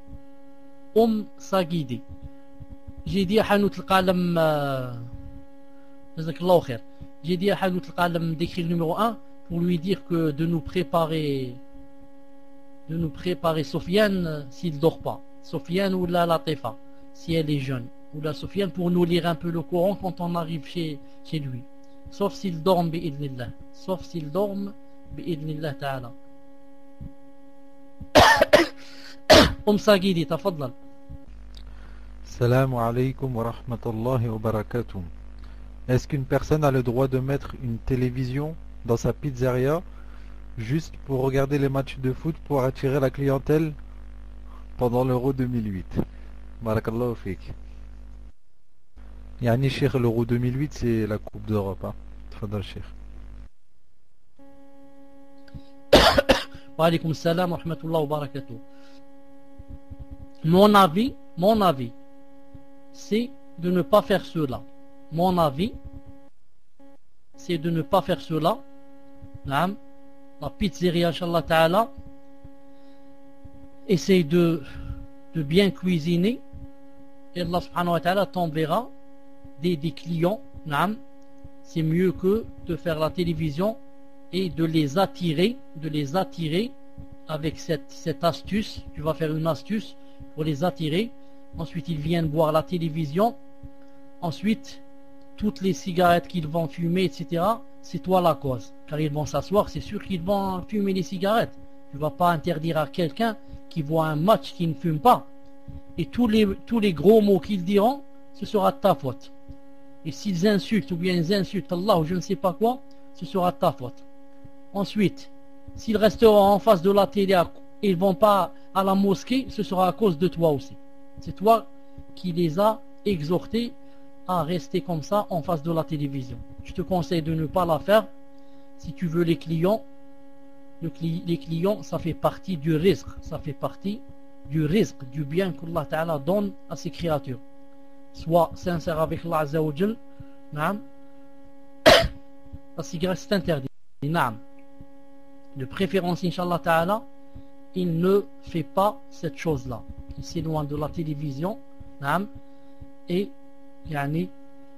A: Sagidi. J'ai dit à Hanout al-Qalam, jazakallahu khair. J'ai dit à Hanout al-Qalam d'écrire le numéro 1 pour lui dire que de nous préparer Sofiane s'il ne dort pas. Sofiane ou la Latifa, si elle est jeune. Ou la Sofiane pour nous lire un peu le Coran quand on arrive chez lui. Sauf s'il dorme bi'idhnillah. Sauf s'il dorme bi'idhnillah ta'ala. Sagidi, tafadlal.
C: Salam alaykum wa rahmatullahi wa barakatuh. Est-ce qu'une personne a le droit de mettre une télévision dans sa pizzeria juste pour regarder les matchs de foot pour attirer la clientèle pendant l'Euro 2008? Barakallahu fik. Yani Cheikh, l'Euro 2008 c'est la Coupe d'Europe. Tfadal Cheikh.
A: Wa alaykum salam wa rahmatullahi wa barakatuh. Mon avis, c'est de ne pas faire cela. Mon avis, c'est de ne pas faire cela. La pizzeria, Inch'Allah Ta'ala, essaye de bien cuisiner et Allah subhanahu wa ta'ala t'enverra des clients. C'est mieux que de faire la télévision et de les attirer avec cette astuce. Tu vas faire une astuce pour les attirer. Ensuite, ils viennent boire la télévision. Ensuite, toutes les cigarettes qu'ils vont fumer, etc., c'est toi la cause. Car ils vont s'asseoir, c'est sûr qu'ils vont fumer les cigarettes. Tu ne vas pas interdire à quelqu'un qui voit un match qui ne fume pas. Et tous les gros mots qu'ils diront, ce sera de ta faute. Et s'ils insultent ou bien ils insultent Allah ou je ne sais pas quoi, ce sera de ta faute. Ensuite, s'ils resteront en face de la télé et ils ne vont pas à la mosquée, ce sera à cause de toi aussi. C'est toi qui les as exhortés à rester comme ça en face de la télévision. Je te conseille de ne pas la faire. Si tu veux les clients, les clients, ça fait partie du rizq, ça fait partie du rizq, du bien qu'Allah Ta'ala donne à ses créatures. Sois sincère avec Allah Azza wa Jal. La cigarette c'est interdit. De préférence, Inch'Allah Ta'ala, il ne fait pas cette chose-là. Il s'éloigne de la télévision. Et yani,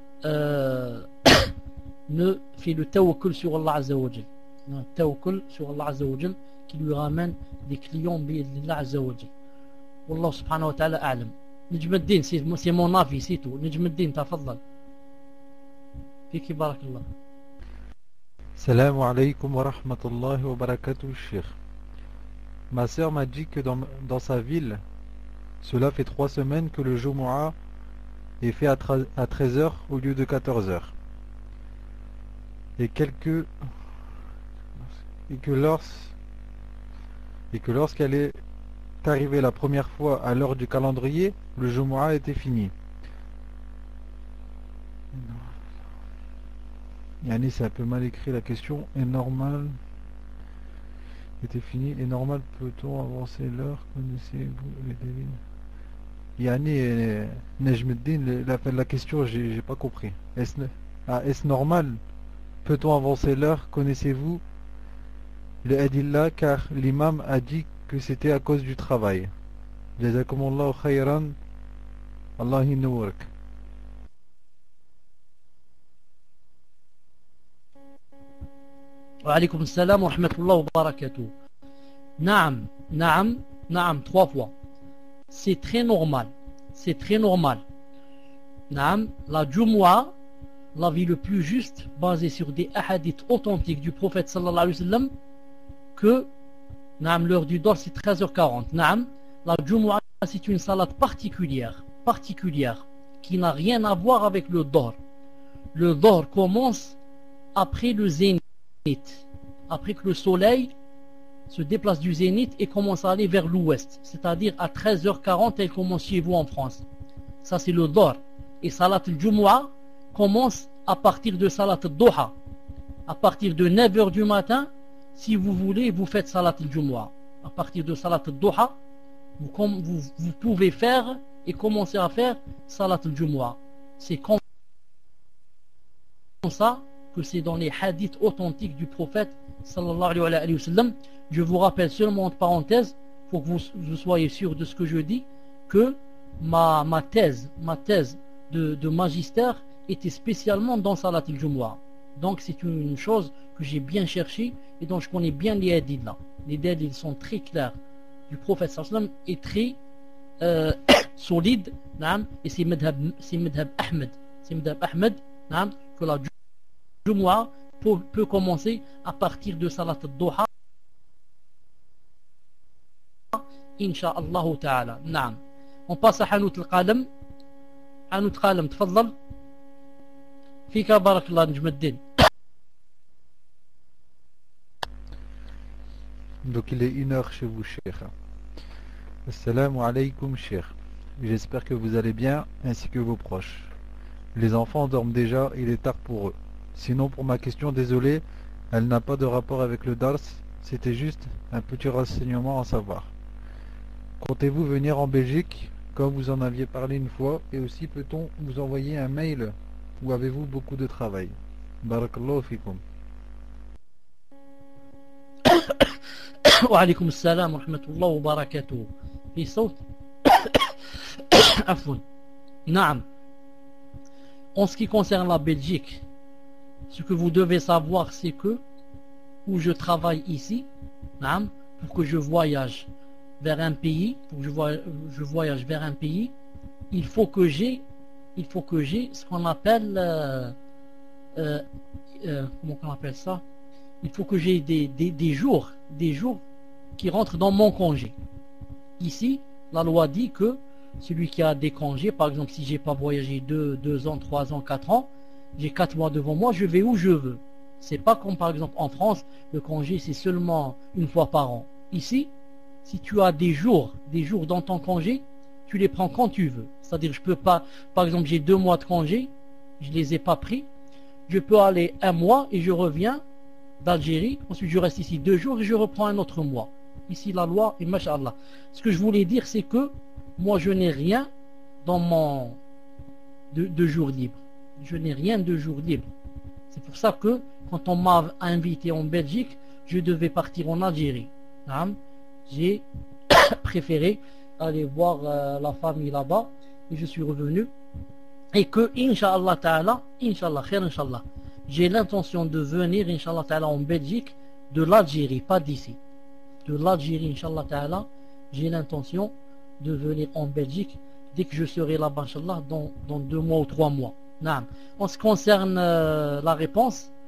A: ne fait le tawakkul sur Allah Azza wa Jal. Le tawakkul sur Allah Azza wa Jal qui lui ramène des clients bi'idhnillah Azza wa Jal. Wallah subhanahu wa ta'ala a'lam. Najm ad-Din, c'est mon avis, c'est tout. Najm ad-Din, tafadhal. Fiki barakallah.
C: Salam alaykum wa rahmatullahi wa barakatuh, Cheikh. Ma sœur m'a dit que dans sa ville, cela fait 3 semaines que le Jumu'ah est fait à 13 heures au lieu de 14 heures. Et que lorsqu'elle est arrivée la première fois à l'heure du calendrier, le Jumu'ah était fini. Yani, c'est un peu mal écrit la question. Est normal était fini. Est normal, peut-on avancer l'heure? Connaissez-vous les délits? Yani, Nejmuddin, la question, j'ai pas compris. Est-ce normal? Peut-on avancer l'heure? Connaissez-vous le adillah? Car l'imam a dit que c'était à cause du travail. Jazakumullahu khayran. Allah hinourak.
A: Wa alaykum salam wa rahmatullahi wa barakatuh. Naam, naam, naam, 3 fois. C'est très normal. C'est très normal. Naam, la Jumu'ah, la vie le plus juste, basée sur des hadiths authentiques du prophète sallallahu alayhi wa sallam, que naam, l'heure du Dahr c'est 13h40. Naam, la Jumu'ah c'est une salade particulière, qui n'a rien à voir avec le Dahr. Le Dahr commence après le zénith, après que le soleil se déplace du zénith et commence à aller vers l'ouest, c'est-à-dire à 13h40 elle commence chez vous en France. Ça c'est le Dahr. Et Salat al-Jumu'ah commence à partir de Salat al-Duha. À partir de 9h du matin, si vous voulez, vous faites Salat al-Jumu'ah. À partir de Salat al-Duha, vous pouvez faire et commencer à faire Salat al-Jumu'ah. C'est comme ça que c'est dans les hadiths authentiques du prophète sallallahu alayhi wa sallam. Je vous rappelle seulement entre parenthèses, pour que vous soyez sûr de ce que je dis, que ma thèse de magistère était spécialement dans Salat al-Jumu'ah. Donc c'est une chose que j'ai bien cherchée et dont je connais bien les hadiths là. Les hadiths sont très clairs du prophète sallallahu alayhi wa sallam et très solides, et c'est madhab Ahmed. C'est madhab Ahmed que la Jumu'ah peut commencer à partir de Salat al-Duha. Inch'Allah ta'ala. Naam. On passe à Hanout al-Qalam. Hanout al-Qalam, tfaddal. Fika barakallah Najmuddin.
C: Donc il est 1h chez vous, Cheikh. Assalamu alaykum, Cheikh. J'espère que vous allez bien, ainsi que vos proches. Les enfants dorment déjà, il est tard pour eux. Sinon, pour ma question, désolé, elle n'a pas de rapport avec le Dars, c'était juste un petit renseignement à savoir. Comptez-vous venir en Belgique, comme vous en aviez parlé une fois, et aussi peut-on vous envoyer un mail, ou avez-vous beaucoup de travail? Barakallahu fikum.
A: Wa alaykum salam wa rahmatullahi wa barakatuh. Fi sawt. Afwan. Naam. En ce qui concerne la Belgique, ce que vous devez savoir, c'est que où je travaille ici, pour que je voyage vers un pays, je voyage vers un pays, il faut que j'ai ce qu'on appelle comment on appelle ça? Il faut que j'ai des jours qui rentrent dans mon congé. Ici, la loi dit que celui qui a des congés, par exemple, si j'ai pas voyagé 2 ans, 3 ans, 4 ans, j'ai 4 mois devant moi, je vais où je veux. C'est pas comme par exemple en France, le congé c'est seulement une fois par an. Ici, si tu as des jours dans ton congé, tu les prends quand tu veux. C'est-à-dire je peux pas, par exemple j'ai 2 mois de congé, je les ai pas pris, je peux aller 1 mois et je reviens d'Algérie, ensuite je reste ici 2 jours et je reprends un autre mois. Ici la loi, et masha'Allah. Ce que je voulais dire c'est que moi je n'ai rien dans mon de jours libres. Je n'ai rien de jour libre. C'est pour ça que quand on m'a invité en Belgique, je devais partir en Algérie. J'ai préféré aller voir la famille là-bas et je suis revenu. Et que, Inch'Allah ta'ala, Inch'Allah, khair Inch'Allah, j'ai l'intention de venir, Inch'Allah ta'ala, en Belgique, de l'Algérie, pas d'ici. De l'Algérie, Inch'Allah ta'ala, j'ai l'intention de venir en Belgique dès que je serai là-bas, Inch'Allah, dans 2 mois ou 3 mois. En ce qui concerne la réponse,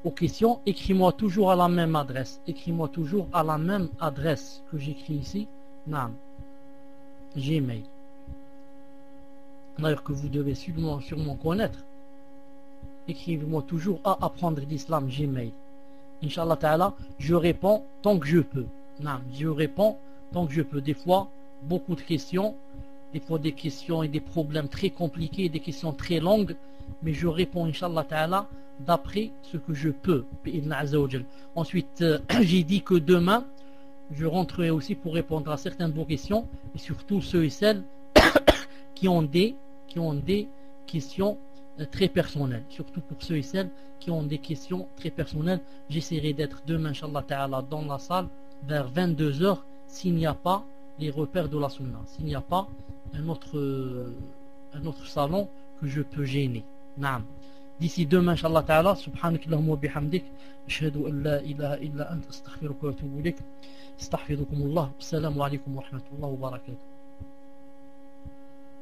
A: aux questions, écris-moi toujours à la même adresse. Écris-moi toujours à la même adresse que j'écris ici. Naam. Gmail. D'ailleurs que vous devez sûrement connaître. Écrivez-moi toujours à apprendre l'islam Gmail. Inch'Allah Ta'ala, je réponds tant que je peux. Naam. Je réponds tant que je peux. Des fois, beaucoup de questions. Des fois des questions et des problèmes très compliqués, des questions très longues, mais je réponds Inch'Allah Ta'ala d'après ce que je peux. Ensuite, j'ai dit que demain, je rentrerai aussi pour répondre à certaines de vos questions, et surtout ceux et celles qui ont des questions très personnelles. Surtout pour ceux et celles qui ont des questions très personnelles. J'essaierai d'être demain, Inch'Allah Ta'ala, dans la salle vers 22h s'il n'y a pas les repères de la sunna, s'il n'y a pas un autre salon que je peux gêner. Naam. D'ici demain, Inch'Allah Ta'ala, subhanakallahumma wa bihamdik, ashhadu an la ilaha illa anta astaghfiruka wa atubu ilayk. Astaghfirukumullah. Assalamu alaikum wa rahmatullahi wa barakatuh.